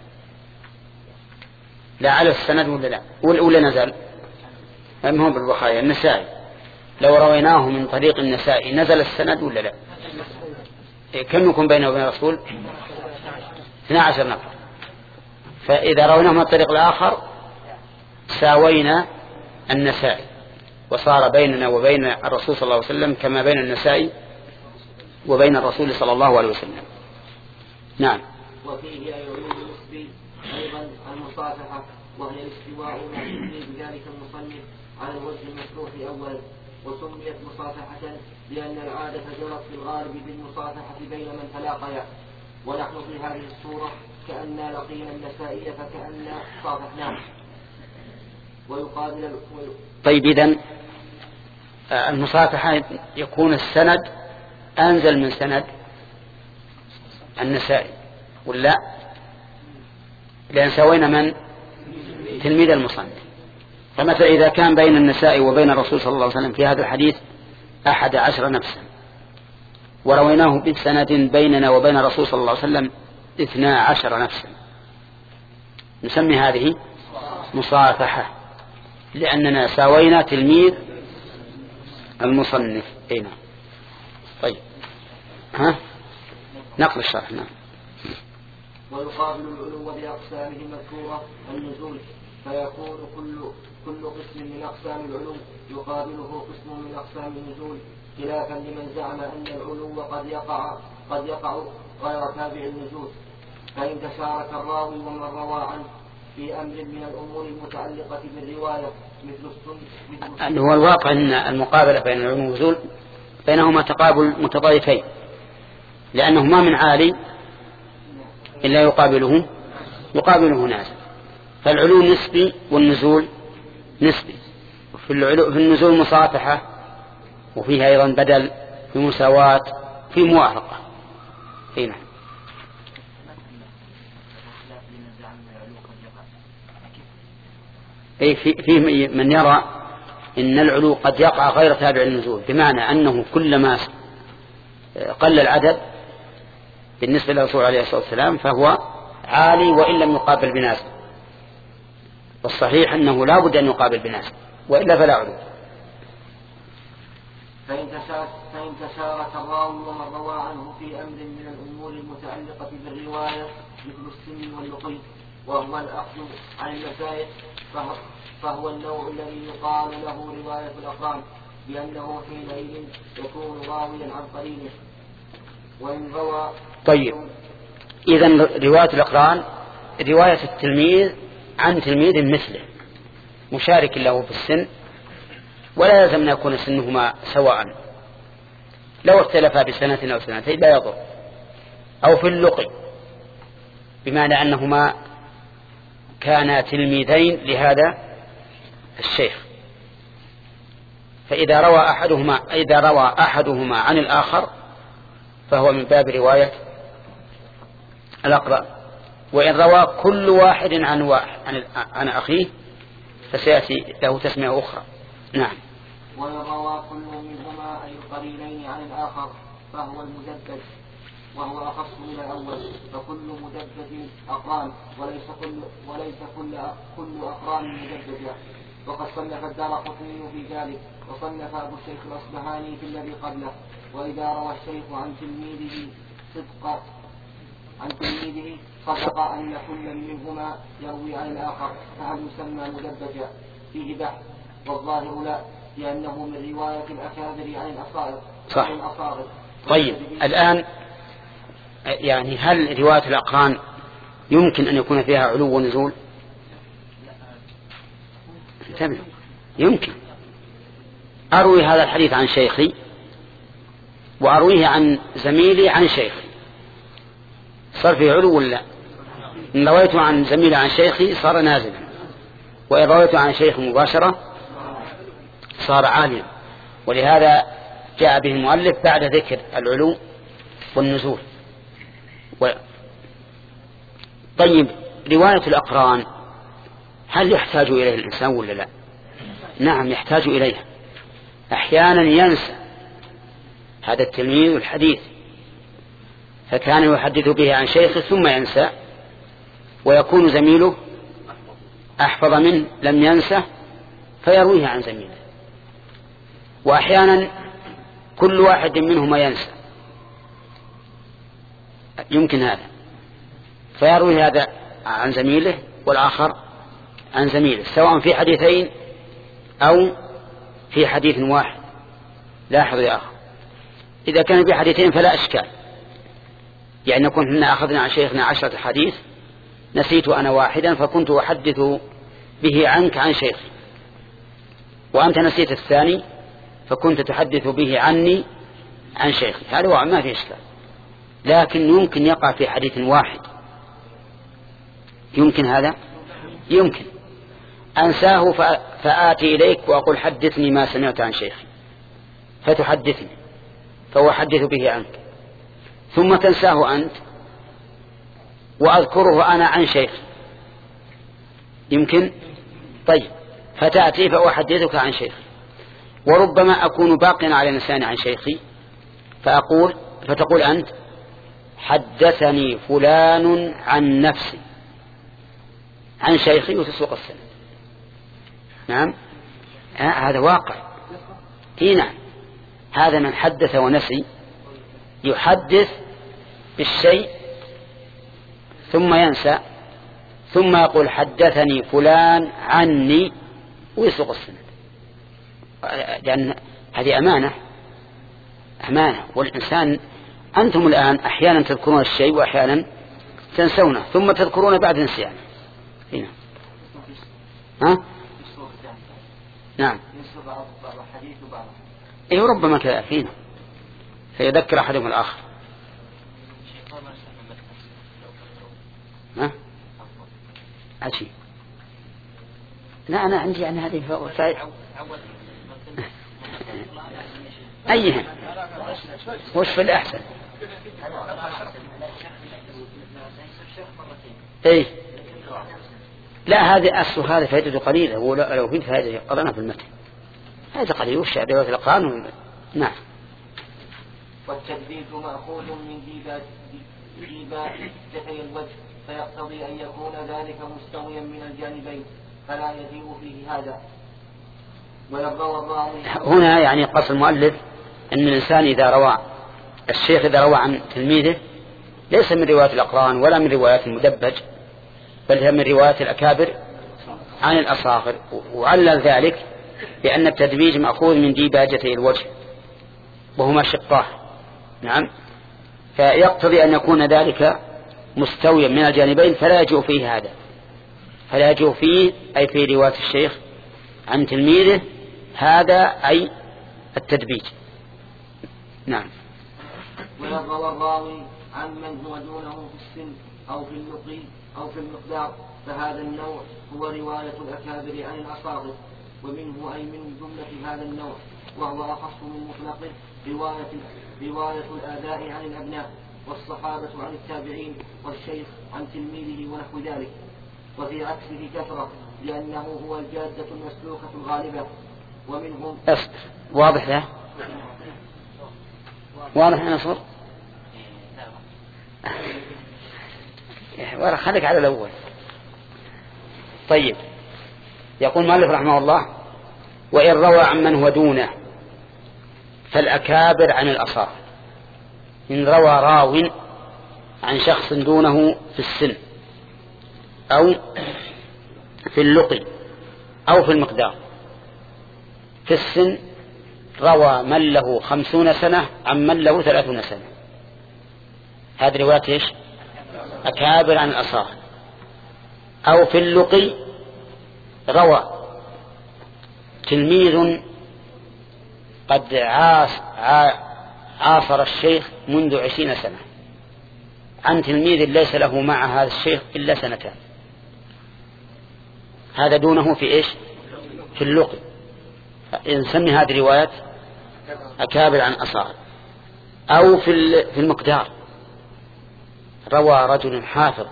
لا على السند ولا نزل؟ ما هو بالبخاري النسائي، لو رويناه من طريق النسائي نزل السند ولا لا؟ كم يكون بينه وبين الرسول؟ 12 نفر. فإذا رويناه من الطريق الآخر ساوينا النسائي، وصار بيننا وبين الرسول صلى الله عليه وسلم كما بين النسائي وبين الرسول صلى الله عليه وسلم. نعم. وفيه أي علو النسب أيضا المصافحة، وهي الاستواء مع بذلك المصنف على الوجه المشروع أولا، وسميت مصافحة لأن العادة جرت في الغالب بالمصافحة بين من تلاقيا، ونحن في هذه الصورة كأننا لقينا النسائي فكأننا صافحناه. ويقابل طيب، إذن المصافحة يكون السند أنزل من سند النسائي ولا؟ لأن سوينا من تلميذ المصنف. فمثلا إذا كان بين النسائي وبين الرسول صلى الله عليه وسلم في هذا الحديث 11 نفسا، ورويناه بسند بيننا وبين الرسول صلى الله عليه وسلم 12 نفسا، نسمي هذه مصافحة، لأننا ساوينا تلميذ المصنف. نعم. طيب نقل الشرح. نعم. ويقابل العلو بأقسامه المذكورة النزول، فيكون كل قسم من أقسام العلو يقابله قسم من أقسام النزول، خلافا لمن زعم أن العلو قد يقع غير تابع النزول، فإن تشارك الراوي ومن روى عنه في أمر من الأمور المتعلقة بالرواية مثل هو الواقع أن المقابلة بين العلو والنزول بينهما تقابل متضايفين، لأنه ما من عالي إلا يقابله نازل، فالعلو نسبي والنزول نسبي. في النزول مصافحة، وفيها أيضا بدل، في مساواة، في موافقة. هنا في من يرى إن العلو قد يقع غير تابع النزول، بمعنى أنه كلما قل العدد بالنسبة للرسول عليه الصلاة والسلام فهو عالي وإن لم يقابل بنازل، والصحيح أنه لا بد أن يقابل بنازل وإلا فلا علو. فإن تشارك الراوي ومن روى عنه في أمر من الأمور المتعلقة بالرواية مثل السن واللقي وهو الأخذ عن المسائل، فهو النوع الذي يقال له رواية الأقران، لأنه حينئذ يكون راويا عن قرينه. وإن روى طيب، إذن رواية الأقران رواية التلميذ عن تلميذ مثله مشارك له في السن، ولا يلزم أن يكون سنهما سواء، لو اختلفا بسنة أو سنتين لا يضر. أو في اللقي، بمعنى أنهما كانا تلميذين لهذا الشيخ، فإذا روى أحدهما عن الآخر فهو من باب رواية الأقران. وإن روى كل واحد عن أخيه فسيأتي له تسمية أخرى. نعم. وإن روى كل منهما أي القرينين عن الآخر فهو المدبج، وهو أخص من الأول، فكل مدبج أقران وليس كل أقران مدبجة. وقد صنف الدارقطني في ذلك، وصنف أبو الشيخ الأصبهاني في الذي قبله. وإذا روى الشيخ عن تلميذه صدق أن كل منهما يروي عن الآخر، فهل يسمى مدبجا؟ فيه بحث، والظاهر لا، لأنه من رواية الأكابر عن الأصاغر. صح. طيب، الآن يعني هل رواية الأقران يمكن أن يكون فيها علو ونزول؟ يمكن. أروي هذا الحديث عن شيخي وأرويه عن زميلي عن شيخي، صار فيه علو ولا؟ إن رويته عن زميلي عن شيخي صار نازلا، وإن رويته عن شيخ مباشرة صار عاليا. ولهذا جاء به المؤلف بعد ذكر العلو والنزول. طيب، رواية الأقران هل يحتاج إليه الإنسان ولا لا؟ نعم، يحتاج إليها. أحيانا ينسى هذا التلميذ الحديث، فكان يحدث به عن شيخه ثم ينسى، ويكون زميله أحفظ منه لم ينسى فيرويه عن زميله. وأحيانا كل واحد منهما ينسى، يمكن هذا، فيروي هذا عن زميله والآخر عن زميله، سواء في حديثين أو في حديث واحد. لاحظوا يا أخي، إذا كان في حديثين فلا إشكال، يعني نكون أخذنا عن شيخنا 10 حديث، نسيت أنا واحدا فكنت أحدث به عنك عن شيخي، وأنت نسيت الثاني فكنت تحدث به عني عن شيخي، هذا هو ما في إشكال. لكن يمكن يقع في حديث واحد، يمكن هذا، يمكن أنساه فآتي إليك وأقول حدثني ما سمعت عن شيخي، فتحدثني فهو حدث به عنك، ثم تنساه أنت وأذكره أنا عن شيخ يمكن. طيب فتأتي فأحدثك عن شيخ، وربما أكون باقيا على لساني عن شيخي فتقول أنت حدثني فلان عن نفسي عن شيخي وتسوق السند. نعم هذا واقع. نعم هذا من حدث ونسي يحدث بالشيء ثم ينسى ثم يقول حدثني فلان عني ويسوق السند، لأن هذه أمانة. والإنسان أنتم الآن أحيانا تذكرون الشيء وأحيانا تنسونه ثم تذكرون بعد نسيان. هنا نعم إيه ربما كذا فينا فيذكر أحدهم الآخر. عجيب. لا أنا عندي يعني هذه فائدة. أيها وش في الأحسن؟ إيه لا هذه أصل هذه فائدة قليلة، ولو كنت فائدة قرأنا في المتن هذا قليل وش رواية القرآن. نعم. والتجديد مأخوذ من جيبتي الوجه فيقتضي أن يكون ذلك مستويا من الجانبين فلا يجيء فيه هذا. هنا يعني قصد المؤلف أن الإنسان إذا روى الشيخ إذا روى عن تلميذه ليس من رواية الأقران ولا من روايات المدبج، بل هي من رواية الأكابر عن الأصاغر، وعلل ذلك بأن التدبيج مأخوذ من ديباجتي الوجه وهما شقاه. نعم فيقتضي أن يكون ذلك مستويا من الجانبين فلا يجوء فيه هذا، فلا يجوء فيه أي في رواية الشيخ عن تلميذه هذا أي التدبيج. نعم. ويروى الراوي عن من هو دونه في السن أو في النقي أو في المقدار فهذا النوع هو رواية الأكابر عن الأصاغر، ومنه أي من جملة هذا النوع وهو أخص من مطلقه رواية الآباء عن الأبناء والصحابة عن التابعين والشيخ عن تلميذه ونحو ذلك. وفي عكسه كثرة لأنه هو الجادة المسلوكة الغالبة ومنهم. واضح له؟ واضح يا نصر؟ ولا خليك على الأول. طيب يقول مالك رحمه الله وإن روى عن من هو دونه فالأكابر عن الأصاغر. إن روى راو عن شخص دونه في السن أو في اللقي أو في المقدار. في السن روى من له 50 سنة عن من له 30 سنة، هذه رواية إيش؟ أكابر عن الأصاغر. أو في اللقي روى تلميذ قد عاصر الشيخ منذ 20 سنة عن تلميذ ليس له مع هذا الشيخ إلا 2 سنين، هذا دونه في إيش؟ في اللقي. نسمي هذه رواية أكابر عن أصاغر. أو في المقدار روى رجل حافظ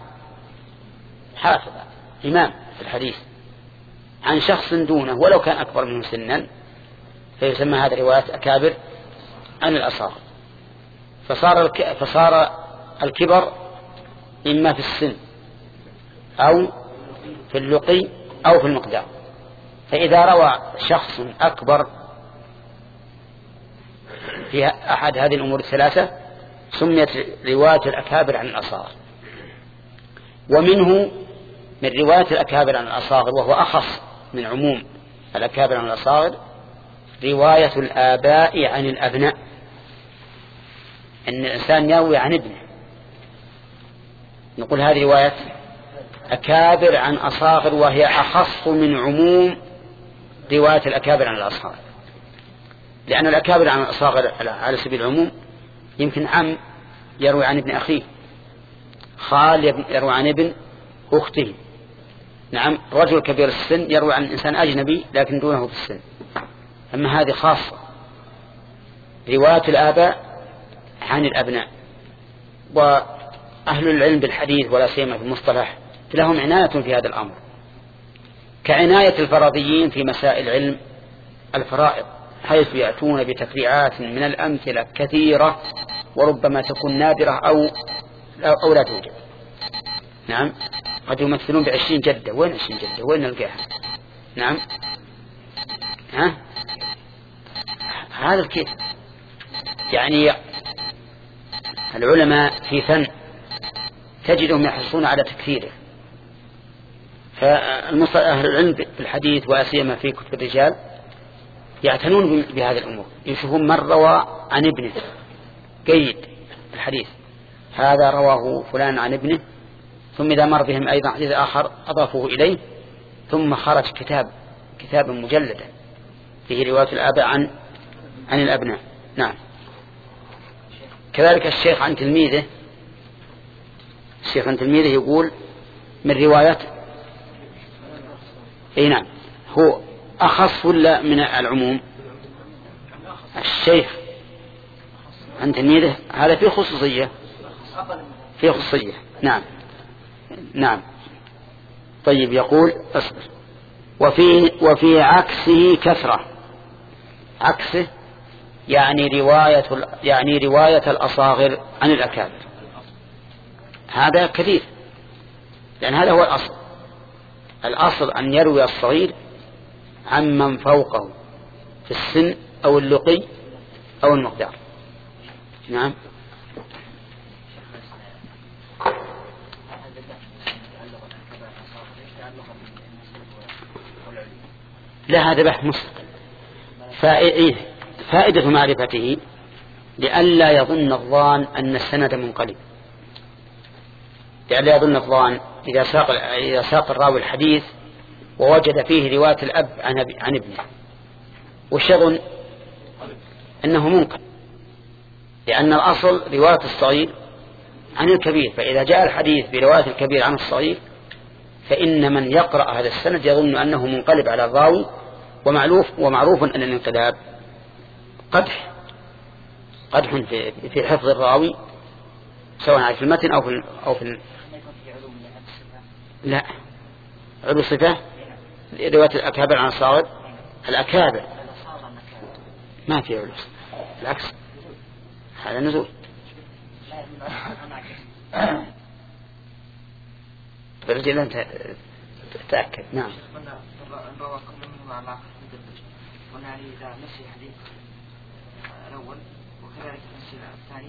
إمام في الحديث عن شخص دونه ولو كان أكبر منه سنا فيسمى هذا رواية أكابر عن الأصاغر. فصار الكبر إما في السن أو في اللقي أو في المقدار. فإذا روى شخص أكبر في أحد هذه الأمور الثلاثة سميت رواية الأكابر عن الأصاغر. ومنه من رواية الأكابر عن الأصاغر وهو أخص من عموم الأكابر عن الأصاغر رواية الآباء عن الأبناء، أن الإنسان يروي عن ابنه نقول هذه رواية أكابر عن أصاغر، وهي أخص من عموم رواية الأكابر عن الأصاغر، لأن الأكابر عن الأصاغر على سبيل العموم يمكن عم يروي عن ابن أخيه، خال يروي عن ابن أخته، نعم رجل كبير السن يروي عن إنسان أجنبي لكن دونه في السن. أما هذه خاصة رواية الآباء عن الأبناء. أهل العلم بالحديث ولا سيما في المصطلح لهم عناية في هذا الأمر، كعناية الفرضيين في مسائل علم الفرائض، حيث يأتون بتفريعات من الأمثلة كثيرة وربما تكون نادرة أو لا توجد. نعم، قد يمثلون ب20 جدة. وين 20 جدة؟ وين نلقاها؟ نعم، هذا الكيف. يعني العلماء في فن تجدهم يحرصون على تكثيره. فأهل العلم بالحديث وأسيما في كتب الرجال يعتنون بهذه الأمور، يشوفون من روى عن ابنه قيد الحديث، هذا رواه فلان عن ابنه، ثم إذا مر بهم أيضا حديث آخر أضافوه إليه، ثم خرج كتابا مجلدا فيه رواية الآباء عن الأبناء. نعم. كذلك الشيخ عن تلميذه، يقول من رواية نعم، هو أخص ولا من العموم؟ الشيخ عن تلميذه هذا فيه خصوصية. نعم. طيب، يقول اصبر. وفي عكسه كثرة. عكسه يعني رواية الأصاغر عن الأكابر، هذا كثير، لأن هذا هو الأصل أن يروي الصغير عن من فوقه في السن أو اللقي أو المقدار. نعم. لا، هذا بحث مستقل. فائدة معرفته لئلا يظن الظان أن السند منقلب، لئلا يظن الظان إذا ساق الراوي الحديث ووجد فيه رواية الأب عن ابنه وشغل أنه منقلب، لأن الأصل رواية الصغير عن الكبير، فإذا جاء الحديث برواية الكبير عن الصغير فإن من يقرأ هذا السند يظن أنه منقلب على الراوي، ومعروف أن الانقلاب قدح في حفظ الراوي، سواء في المتن أو في لا، علو الصفة رواية الأكابر عن الصاغر. الأكابر ما في علو، بالعكس هذا نزول. برجل أنت تتأكد. نعم. قلنا عليه إذا نسي حديث الأول وكذلك نسي الثاني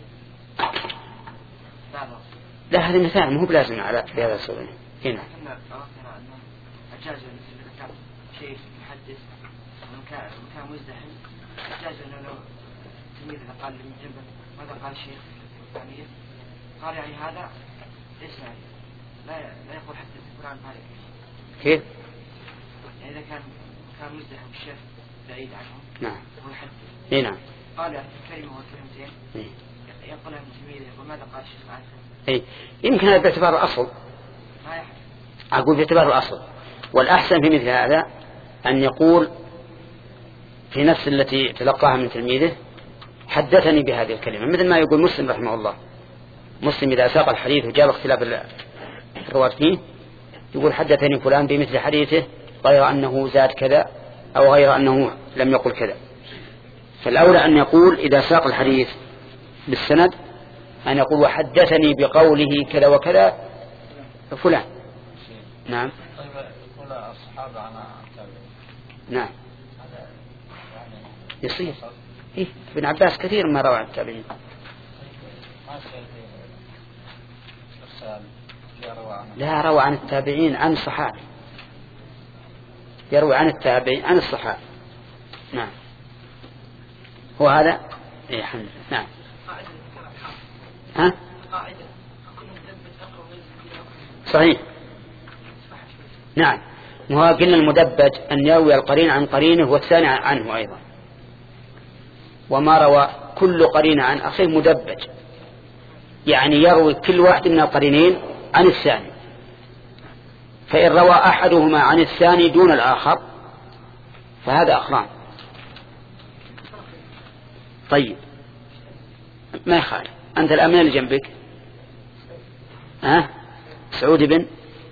لا، هذا مثال مو بلازم على بهذا الصورة. هنا كنا أردنا أن أجاز مثل كتاب شيء محدث مكان مزدحم، أجاز أنه لو تلميذ قال لي جنبه ماذا قال الشيخ الثانية، قال يعني هذا ليس يعني لا يقول حدث القرآن هذا كيف؟ يعني إذا كان مزدحم الشيخ بعيد عنهم. نعم. ويحدث. نعم. قال كلمة وكلمتين ينقلها من تلميذه، وماذا قال الشيخ عنه؟ يمكن هذا باعتبار الأصل. ما يحدث. أقول باعتبار الأصل، والأحسن في مثل هذا أن يقول في نفس التي تلقاها من تلميذه حدثني بهذه الكلمة، مثل ما يقول مسلم رحمه الله. مسلم إذا ساق الحديث وجاب اختلاف الرواة فيه يقول حدثني فلان بمثل حديثه غير أنه زاد كذا أو غير أنه لم يقل كذا. فالأولى أن يقول إذا ساق الحديث بالسند أن يقول وحدثني بقوله كذا وكذا فلان. نعم. يقول الصحابة عن التابعين. نعم. يصير. ابن عباس كثير ما روى عن التابعين. لا، روى عن التابعين عن الصحابة، يروي عن التابعين عن الصحابة. نعم. هو هذا حمد. نعم. ها؟ صحيح. نعم. وهو قلنا المدبج أن يروي القرين عن قرينه والثاني عنه أيضا، وما روى كل قرين عن أخيه مدبج، يعني يروي كل واحد من القرينين عن الثاني، فإن روى أحدهما عن الثاني دون الآخر فهذا أقران. طيب، ما يخالف. أنت الأمين اللي جنبك سعود بن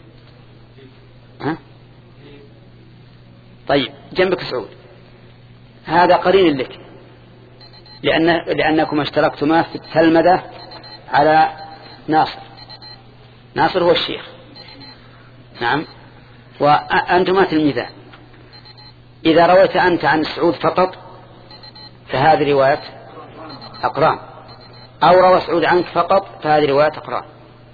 طيب جنبك سعود، هذا قرين لك، لأنكم اشتركتما في التلمذة على ناصر هو الشيخ. نعم، وأنتما تلميذان. إذا رويت أنت عن سعود فقط فهذه رواية أقران، أو روى سعود عنك فقط فهذه رواية أقران.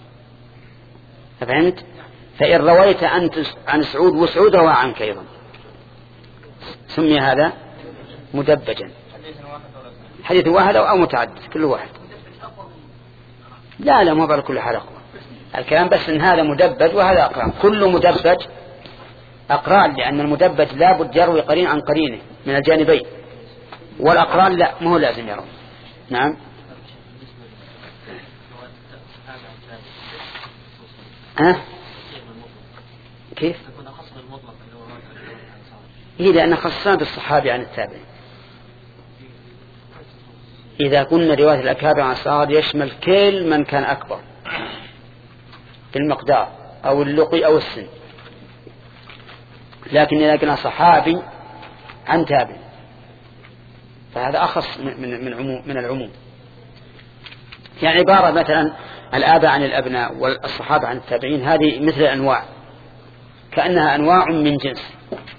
فهمت؟ فإن رويت أنت عن سعود وسعود روى عنك أيضا سمي هذا مدبجا، حديث واحد أو متعدد كل واحد. لا ما بقى كل حلقة الكلام، بس إن هذا مدبج وهذا أقران. كل مدبج أقران، لأن المدبج لا بد يروي قرين عن قرينه من الجانبين، والأقران لا، ما هو لازم يروي. نعم. كيف؟ إيه، لأن خصصنا بالصحابي عن التابعين. إذا كنا رواية الأكابر عن الصحابة يشمل كل من كان أكبر في المقدار أو اللقي أو السن، لكن إذا كنا صحابي عن تابع فهذا أخص من العموم. يعني عبارة مثلا الآباء عن الأبناء والصحابة عن التابعين، هذه مثل الأنواع، كأنها أنواع من جنس.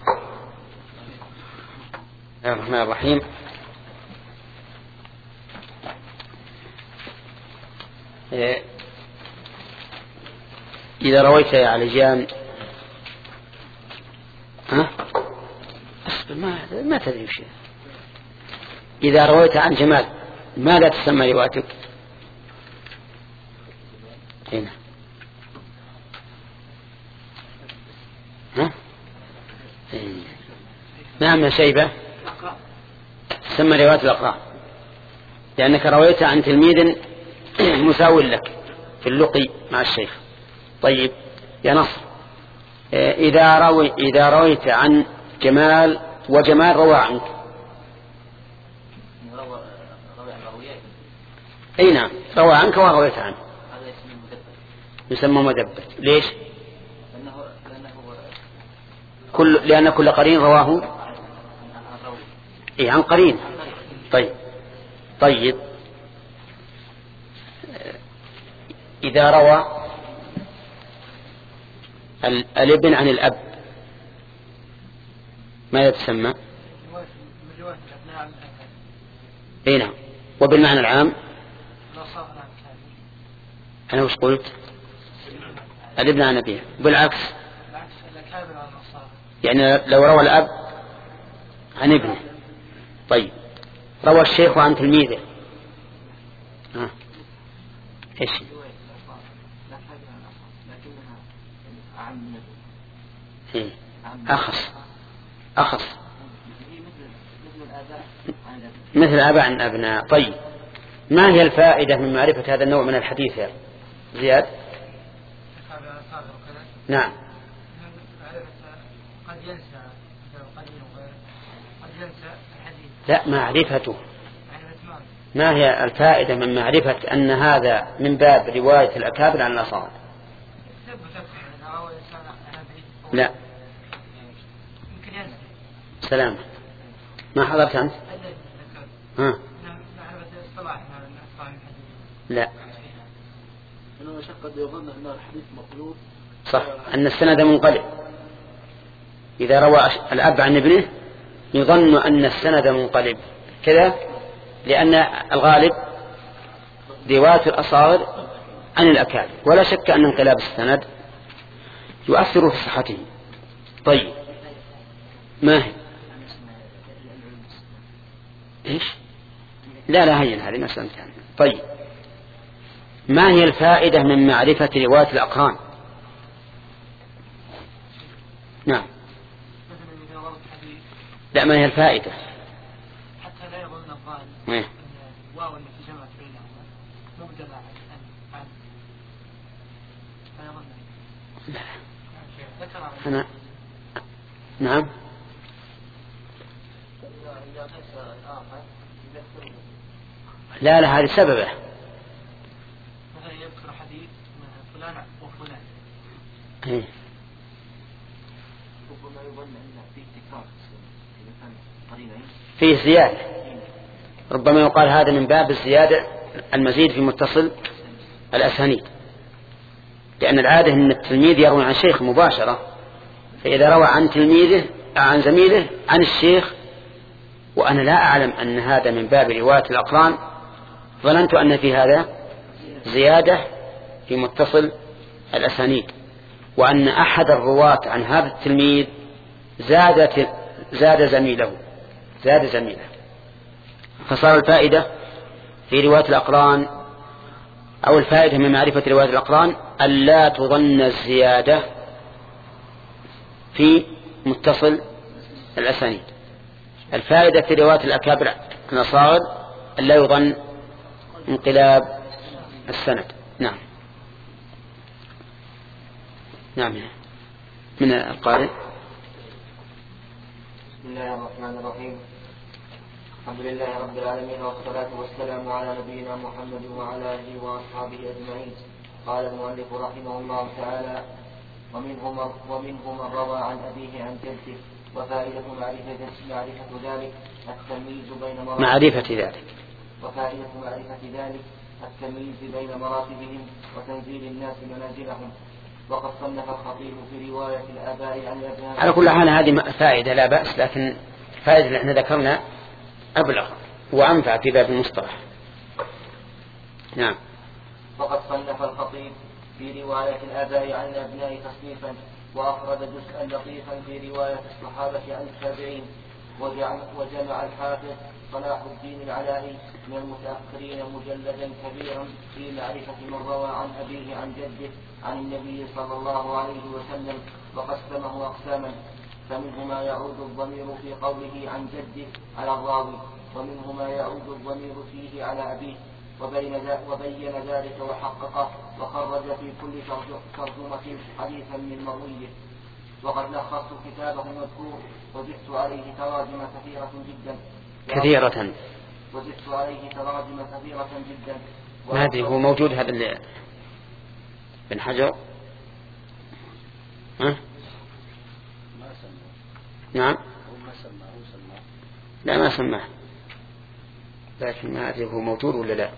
الرحمن الرحيم. إذا رويت يا عليان ما تدري شيء. إذا رويت عن جمال ماذا تسمى روايتك؟ هنا نعم يا شيبة، تسمى رواية الأقراء، لأنك رويت عن تلميذ مساوي لك في اللقي مع الشيخ. طيب يا نصر، إذا رويت عن جمال وجمال روى عنك، أي نعم روى عنك ورويت عنه، يسمى مدبر. ليش؟ لأن كل قرين رواه عن قرين. طيب إذا روى الابن عن الأب ماذا تسمى؟ اي نعم. وبالمعنى العام أنا وش قلت؟ الابن عن أبيه. بالعكس يعني لو روى الأب عن ابنه. طيب روى الشيخ عن تلميذه ايش؟ أخص مثل الآباء عن الأبناء. طيب ما هي الفائدة من معرفة هذا النوع من الحديث يا زياد؟ نعم. لا، معرفته. ما هي الفائدة من معرفة أن هذا من باب رواية الأكابر عن الأصاغر؟ لا سلام، ما حضرت أنت؟ لا صح، أن السند منقلب. إذا روى الأب عن ابنه يظن أن السند منقلب كذا، لأن الغالب رواية الأصاغر عن الأكابر، ولا شك أن انقلاب السند يؤثر في صحته. طيب ما هي؟ إيش؟ لا هذه مسألة ثانية. طيب ما هي الفائدة من معرفة رواية الأقران؟ نعم. لا، ما هي الفائدة؟ حتى لا يظن الظالم واو التي جمعت بينهما مبدلة عن فيظن. أنا نعم. لا هذا سببه. مثلا يذكر حديث فلان وفلان. إيه. ربما يظن أن فيه تكرار إذا كان قريبين. فيه زيادة، ربما يقال هذا من باب الزيادة المزيد في متصل الأسانيد، لأن العادة أن التلميذ يروي عن شيخ مباشرة، فإذا روى عن تلميذه عن زميله عن الشيخ وأنا لا أعلم أن هذا من باب رواية الأقران، ظننت أن في هذا زيادة في متصل الأسانيد، وأن أحد الرواة عن هذا التلميذ زاد زميله، فصار الفائدة في رواية الأقران أو الفائدة من معرفة رواية الأقران ألا تظن الزيادة في متصل الأسانيد. الفائدة في رواية الأكابر الأصاغر ألا يظن انقلاب السند. نعم. من القارئ. بسم الله الرحمن الرحيم. الحمد لله رب العالمين، والصلاة والسلام على نبينا محمد وعلى آله وأصحابه أجمعين. قال المؤلف رحمه الله تعالى: ومنهم من روى عن أبيه عن جده. وفائدة معرفة ذلك التمييز بين مراتبهم وتنزيل الناس منازلهم. وقد صنف الخطيب في رواية الآباء عن الأبناء. على كل حال هذه فائدة لا بأس، لكن الفائدة اللي احنا ذكرنا أبلغ وأنفع في باب المصطلح. نعم. وقد صنف الخطيب في رواية الآباء عن الأبناء تصنيفا، وأفرد جزءا لطيفا في رواية الصحابة عن التابعين. وجمع الحافظ صلاح الدين العلائي من المتأخرين مجلدا كبيرا في معرفة من روى عن أبيه عن جده عن النبي صلى الله عليه وسلم، وقسمه أقساما. فمنه ما يعود الضمير في قوله عن جده على الراوي، ومنه ما يعود الضمير فيه على أبيه، وبين ذلك وحققه، وخرج في كل ترجمة حديثا من مرويه. وقد لخصت كتابه المذكور وزدت عليه تراجم كثيرة جدا. ما أدري هو موجود هذا اللي بن حجر؟ ها؟ نعم. لا ما سماه، لكن ما أدري هو موجود ولا لا،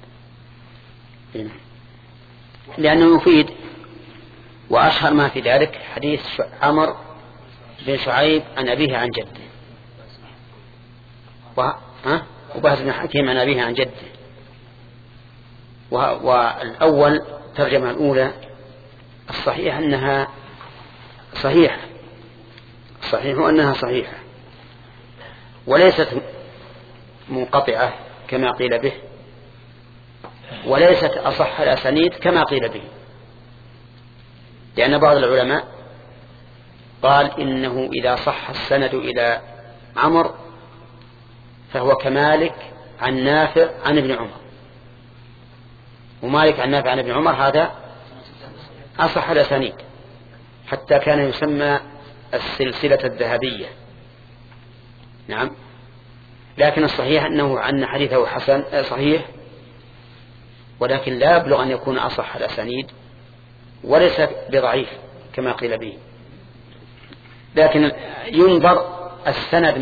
لأنه يفيد. وأشهر ما في ذلك حديث عمر بن شعيب عن أبيه عن جده، وبهز بن حكيم عن أبيه عن جده. والأول ترجمة الأولى الصحيح أنها صحيحة، الصحيح أنها صحيحة وليست منقطعة كما قيل به، وليست أصح الأسانيد كما قيل به، لأن بعض العلماء قال إنه إذا صح السند إلى عمر فهو كمالك عن نافع عن ابن عمر، ومالك عن نافع عن ابن عمر هذا أصح الأسانيد، حتى كان يسمى السلسلة الذهبية. نعم. لكن الصحيح أنه عن حديثه حسن صحيح، ولكن لا يبلغ أن يكون أصح الأسانيد، وليس بضعيف كما قيل به. لكن ينظر السند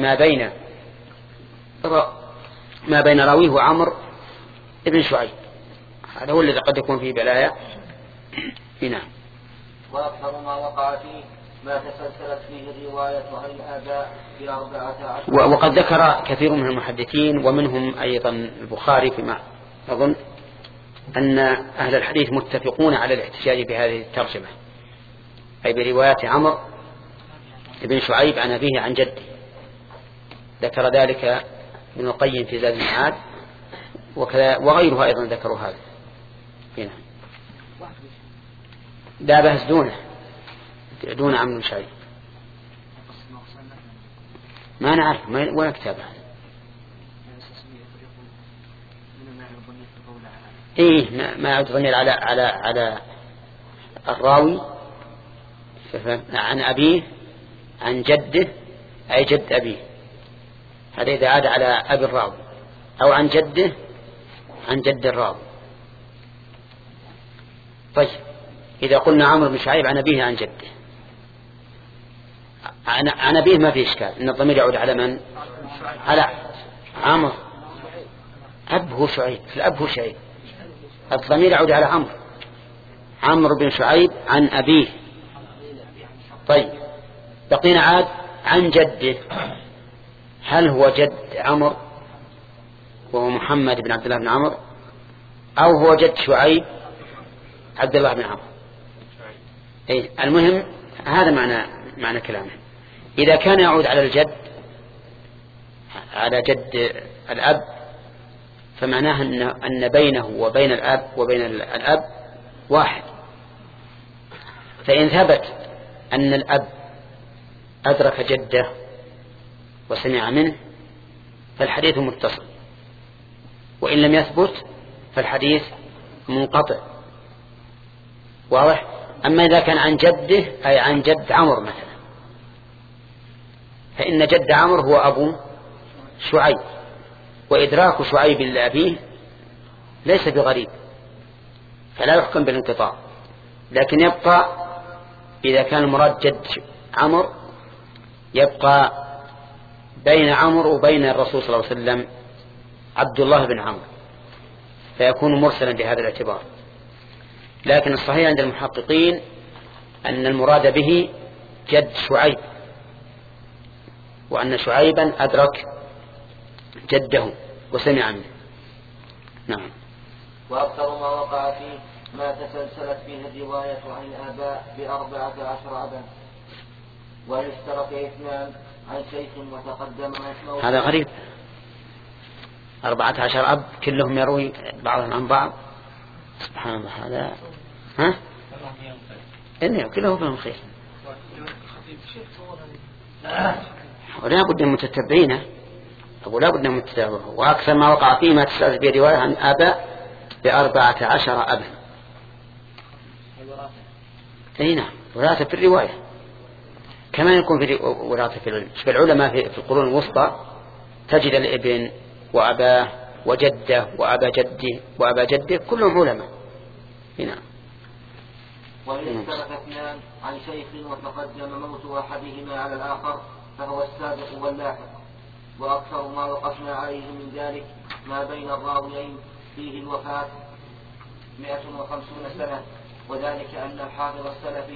ما بين راويه وعمر ابن شعيب، هذا هو الذي قد يكون فيه بلايا. نعم. وأكثر ما وقع فيه ما تسلسلت فيه الرواية عن الآباء في 14. وقد ذكر كثير من المحدثين ومنهم أيضا البخاري فيما أظن أن أهل الحديث متفقون على الاحتجاج بهذه الترجمة، أي برواية عمر بن شعيب عن أبيه عن جده. ذكر ذلك ابن القيم في زاد المعاد وغيره أيضا ذكروا هذا. هنا لا بأس دون عمرو بن شعيب، ما نعرف وين كتابه. إيه ما يعود ضمير على الراوي عن أبيه عن جده أي جد أبيه، هذا إذا عاد على أبي الراوي، أو عن جده عن جد الراوي. طيب إذا قلنا عمرو بن شعيب عن أبيه عن جده، عن أبيه ما في إشكال، إن الضمير يعود على من؟ على عمرو، أبه شعيب، الأب هو شعيب، الضمير يعود على عمرو بن شعيب عن أبيه. طيب بقينا عاد عن جده، هل هو جد عمرو وهو محمد بن عبد الله بن عمرو، أو هو جد شعيب عبد الله بن عمرو؟ أي المهم هذا معنى كلامه. إذا كان يعود على الجد، على جد الأب، فمعناه أن بينه وبين الأب واحد. فإن ثبت أن الأب أدرك جده وسمع منه فالحديث متصل، وإن لم يثبت فالحديث منقطع. واضح؟ أما إذا كان عن جده أي عن جد عمرو مثلا، فإن جد عمرو هو أبو شعيب، وإدراك شعيب لأبيه ليس بغريب، فلا يحكم بالانقطاع. لكن يبقى إذا كان المراد جد عمرو، يبقى بين عمرو وبين الرسول صلى الله عليه وسلم عبد الله بن عمرو، فيكون مرسلا بهذا الاعتبار. لكن الصحيح عند المحققين أن المراد به جد شعيب، وأن شعيبا أدرك جده وسمع منه. نعم. وأكثر ما وقع فيه ما تسلسلت فيه الرواية عن الآباء ب14 أبا، ويشترك اثنان عن شيخ وتقدم اسمه. هذا غريب، 14 أب كلهم يروي بعضهم عن بعض، سبحان الله. هذا إنه كلهم فيهم خير، ولا بد من متتبعين، ولا بد من متتبعين. وأكثر ما وقع فيه ما تسلسلت فيه الرواية عن آباء ب14 أبا. أي نعم، وراثة في الرواية كما يكون في وراثة في العلم. العلماء في القرون الوسطى تجد الابن وأباه وجده وأبا جده وأبا جده كلهم علماء. هنا وإن اشترك اثنان عن شيخ وتقدم موت أحدهما على الآخر فهو السابق واللاحق. وأكثر ما وقفنا عليه من ذلك ما بين الراويين فيه الوفاة 150 سنة، وذلك أن الحافظ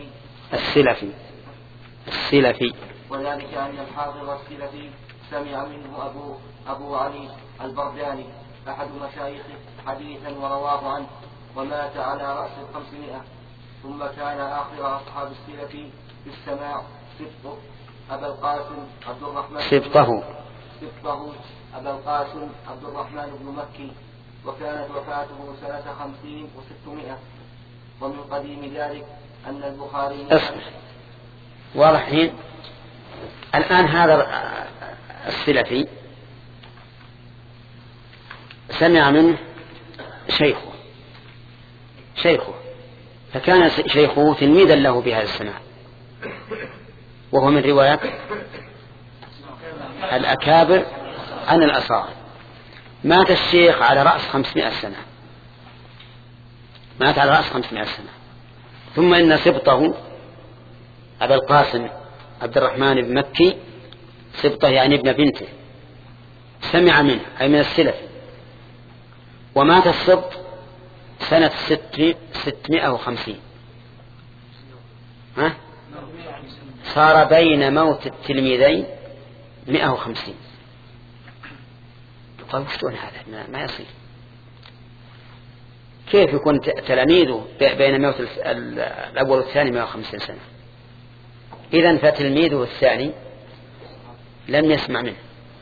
السلفي وذلك أن الحافظ السلفي سمع منه أبو علي البرداني أحد مشايخه حديثا ورواه عنه، ومات على رأس 500. ثم كان آخر أصحاب السلفي في السماع سبطه أبا القاسم عبد الرحمن بن مكي، وكانت وفاته سنة 50 و600. ومن قديم ذلك أن البخاري واضح. الآن هذا السلفي سمع منه شيخه، فكان شيخه تلميذا له بهذا السماع، وهو من رواية الأكابر عن الأصاغر. مات الشيخ على رأس 500 سنة، ثم إن سبطه أبا القاسم عبد الرحمن بن مكي، سبطه يعني ابن بنته، سمع منه أي من السلف، ومات السبط سنة 650. صار بين موت التلميذين 150. يقال وشلون هذا؟ ما يصير. كيف يكون تلاميذه بين موت الأول والثاني 150 سنة؟ إذن فتلميذه الثاني لم يسمع منه،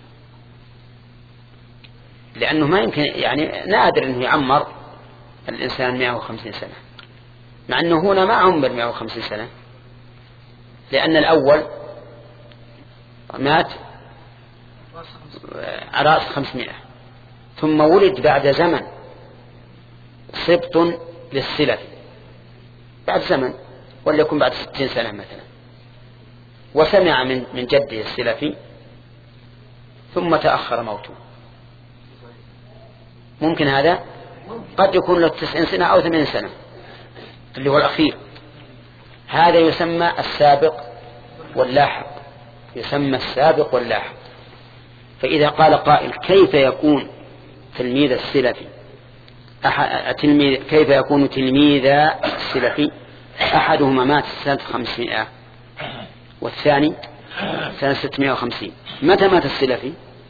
لأنه ما يمكن، يعني نادر أنه يعمر الإنسان 150 سنة، مع أنه هنا ما عمر 150 سنة، لأن الأول مات على رأس 500، ثم ولد بعد زمن سبط للسلف بعد زمن، وليكن بعد 60 سنة مثلا، وسمع من جده السلفي، ثم تأخر موته. ممكن هذا؟ قد يكون له 90 سنة أو 80 سنة اللي هو الأخير. هذا يسمى السابق واللاحق، يسمى السابق واللاحق. فإذا قال قائل كيف يكون تلميذ السلفي كيف يكون تلميذ السلفي أحدهما مات سنة 500 والثاني سنة 650، متى مات السلفي؟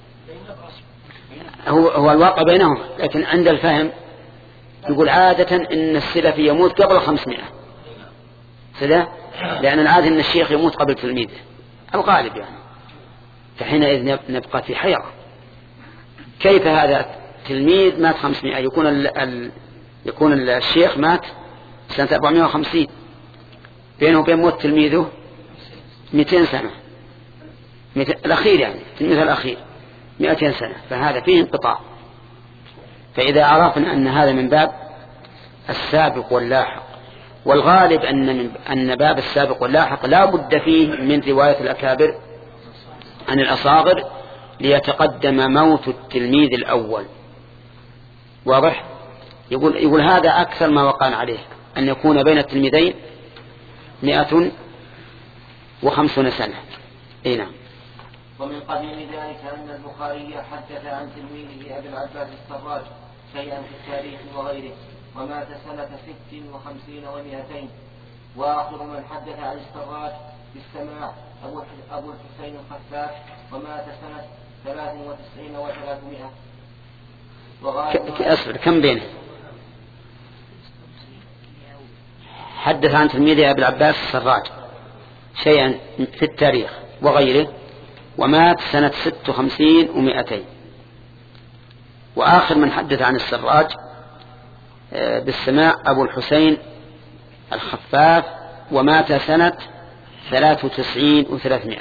هو الواقع بينهم، لكن عند الفهم يقول عادة إن السلفي يموت قبل 500 سنة، لأن العادة إن الشيخ يموت قبل تلميذه الغالب يعني. فحينئذ نبقى في حيرة، كيف هذا تلميذ مات 500 يكون الشيخ مات سنة 450، بينه وبين موت تلميذه 200 سنة، الأخير يعني تلميذه الأخير 200 سنة، فهذا فيه انقطاع. فإذا عرفنا أن هذا من باب السابق واللاحق، والغالب أن باب السابق واللاحق لا بد فيه من رواية الأكابر عن الأصاغر ليتقدم موت التلميذ الأول. واضح؟ يقول هذا أكثر ما وقعنا عليه، أن يكون بين التلميذين 150 سنة. نعم. ومن قبيل ذلك أن البخاري حدث عن تلميذه أبي العباس السراج شيئا في التاريخ وغيره، ومات سنة 56 و200. وآخر من حدث عن السراج بالسماع أبو الحسين الخفاف، ومات سنة 93 و300. أصبر، كم بينه؟ حدث عن تلميذه أبي العباس السراج شيئا في التاريخ وغيره، ومات سنة 56 و200. وآخر من حدث عن السراج بالسماع أبو الحسين الخفاف، ومات سنة 93 و300.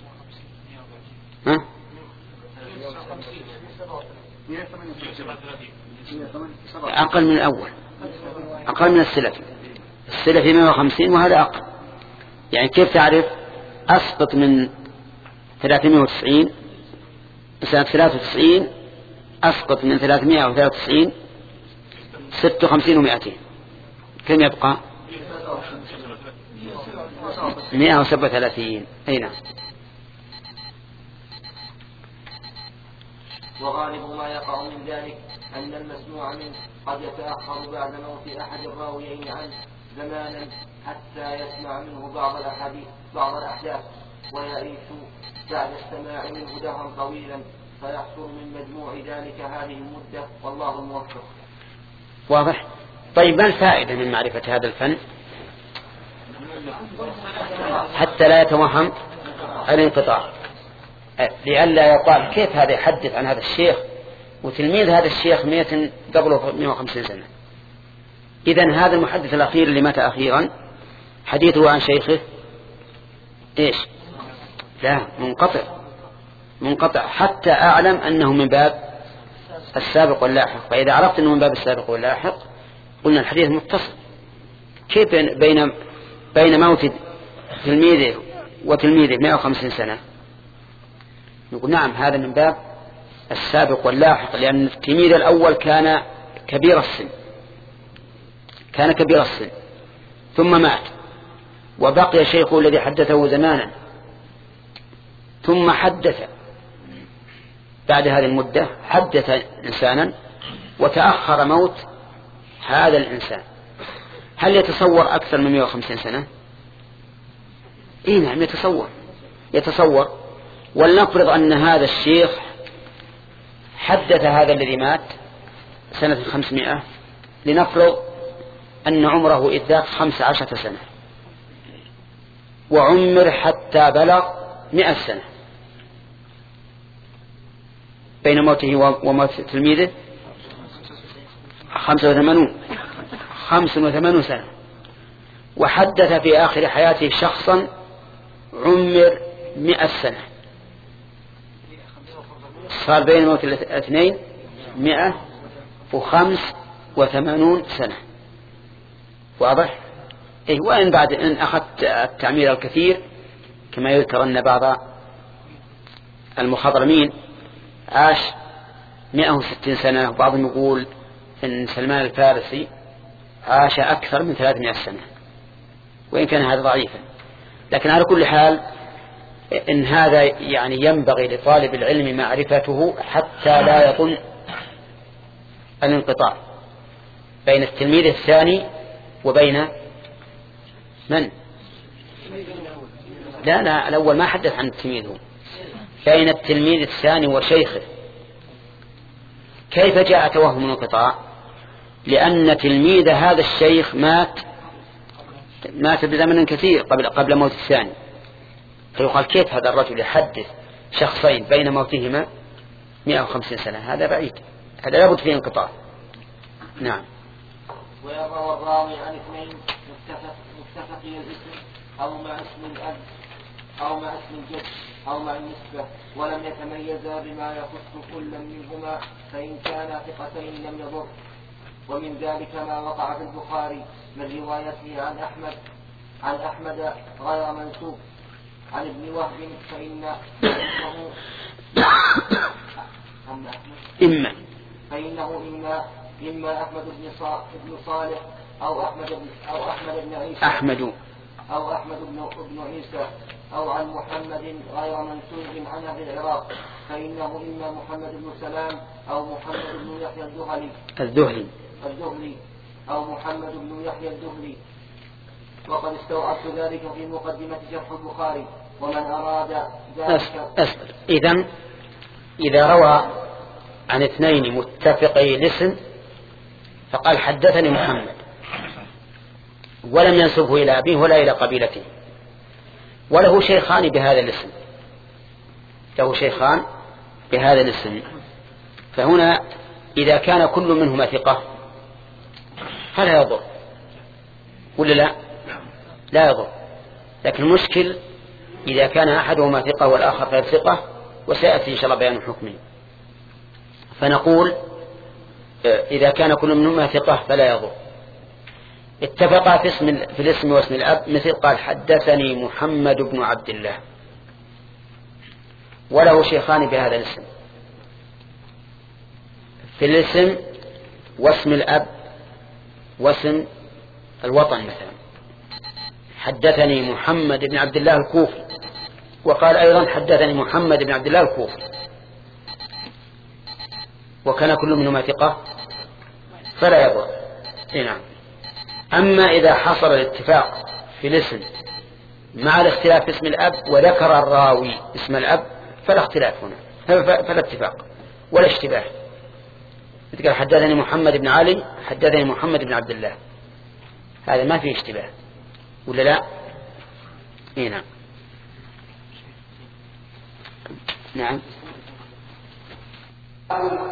أقل من الأول، أقل من السلفي 150 وهذا أقل. يعني كيف تعرف؟ أسقط من 390 سنة 93، أسقط من 393 56 و200، كم يبقى؟ 137. أي نعم. وغالب ما يقع من ذلك أن المسموع منه قد يتأخر بعد موت أحد الراويين عنه زمانا حتى يسمع منه بعض الأحداث، ويعيش بعد السماع منه دهرا طويلا، فيحصل من مجموع ذلك هذه المدة، والله الموفق. واضح؟ طيب، ما الفائدة من معرفة هذا الفن؟ حتى لا يتوهم الانقطاع، لئلا يقال كيف هذا يحدث عن هذا الشيخ وتلميذ هذا الشيخ ميت قبله 150 سنة. إذن هذا المحدث الأخير اللي مات أخيرا حديثه عن شيخه إيش؟ لا، منقطع حتى أعلم أنه من باب السابق واللاحق. فإذا عرفت أنه من باب السابق واللاحق قلنا الحديث متصل. كيف بين موت تلميذه وتلميذه 150 سنة؟ نقول نعم، هذا من باب السابق واللاحق، لأن التلميذ الأول كان كبير السن ثم مات، وبقي شيخه الذي حدثه زمانا، ثم حدث بعد هذه المدة، حدث إنسانا وتأخر موت هذا الإنسان. هل يتصور أكثر من 150 سنة؟ نعم يتصور. ولنفرض أن هذا الشيخ حدث هذا الذي مات سنة 500، لنفرض أن عمره إذ ذاك 15 سنة، وعمر حتى بلغ 100 سنة بين موته وموت تلميذه 85 سنة، وحدث في آخر حياته شخصا عمر 100 سنة، صار بين موت الاثنين 185 سنة. واضح؟ وإن بعد إن أخذت التعمير الكثير كما يذكر أن بعض المخضرمين عاش 160 سنة، وبعضهم يقول إن سلمان الفارسي عاش أكثر من 300 سنة. وإن كان هذا ضعيفا. لكن على كل حال إن هذا يعني ينبغي لطالب العلم معرفته حتى لا يظن الانقطاع بين التلميذ الثاني وبين من؟ لا الأول ما حدث عن التلميذ، بين التلميذ الثاني وشيخه. كيف جاء توهم الانقطاع؟ لأن تلميذ هذا الشيخ مات بزمن كثير قبل موت الثاني، فيقال كيف هذا الرجل يحدث شخصين بين موتهما 150 سنة؟ هذا بعيد، هذا لابد فيه انقطاع. نعم. ويروى الراوي عن اثنين متفقي الاسم أو مع اسم الأب أو مع اسم الجد أو مع النسبة ولم يتميزا بما يخص كل منهما، فإن كانا ثقتين لم يضر. ومن ذلك ما وقع في البخاري من روايته عن أحمد غير منسوب عن ابن وهب، فإنه إما أحمد بن صالح أو أحمد بن عيسى أو أحمد بن عيسى أو عن محمد غير منسوب عن أهل العراق، فإنه إما محمد بن سلام أو محمد بن يحيى الذهلي أو محمد بن يحيى الذهلي. وقد استوعبت ذلك في مقدمة شرح البخاري. ومن أراد ذلك إذا روى عن اثنين متفقي الاسم فقال حدثني محمد ولم ينسبه إلى أبيه ولا إلى قبيلته، وله شيخان بهذا الاسم، فهنا إذا كان كل منهما ثقة فلا يضر، ولا لا يضر. لكن المشكل إذا كان أحدهما ثقة والآخر غير ثقة، وسيأتي إن شاء الله بيان حكمه. فنقول إذا كان كل منهما ثقة فلا يضر. اتفقا في الاسم واسم الأب، مثل قال حدثني محمد بن عبد الله، وله شيخان بهذا الاسم في الاسم واسم الأب واسم الوطن، مثلا حدثني محمد بن عبد الله الكوفي، وقال أيضا حدثني محمد بن عبد الله الكوفي، وكان كل منهما ثقة فلا يضر. نعم. أما إذا حصل الاتفاق في الاسم مع الاختلاف في اسم الأب وذكر الراوي اسم الأب فلا اختلاف هنا، فلا اتفاق ولا اشتباه. قال حدثني محمد بن علي، حدثني محمد بن عبد الله، هذا ما فيه اشتباه، ولا لا؟ نعم. نعم.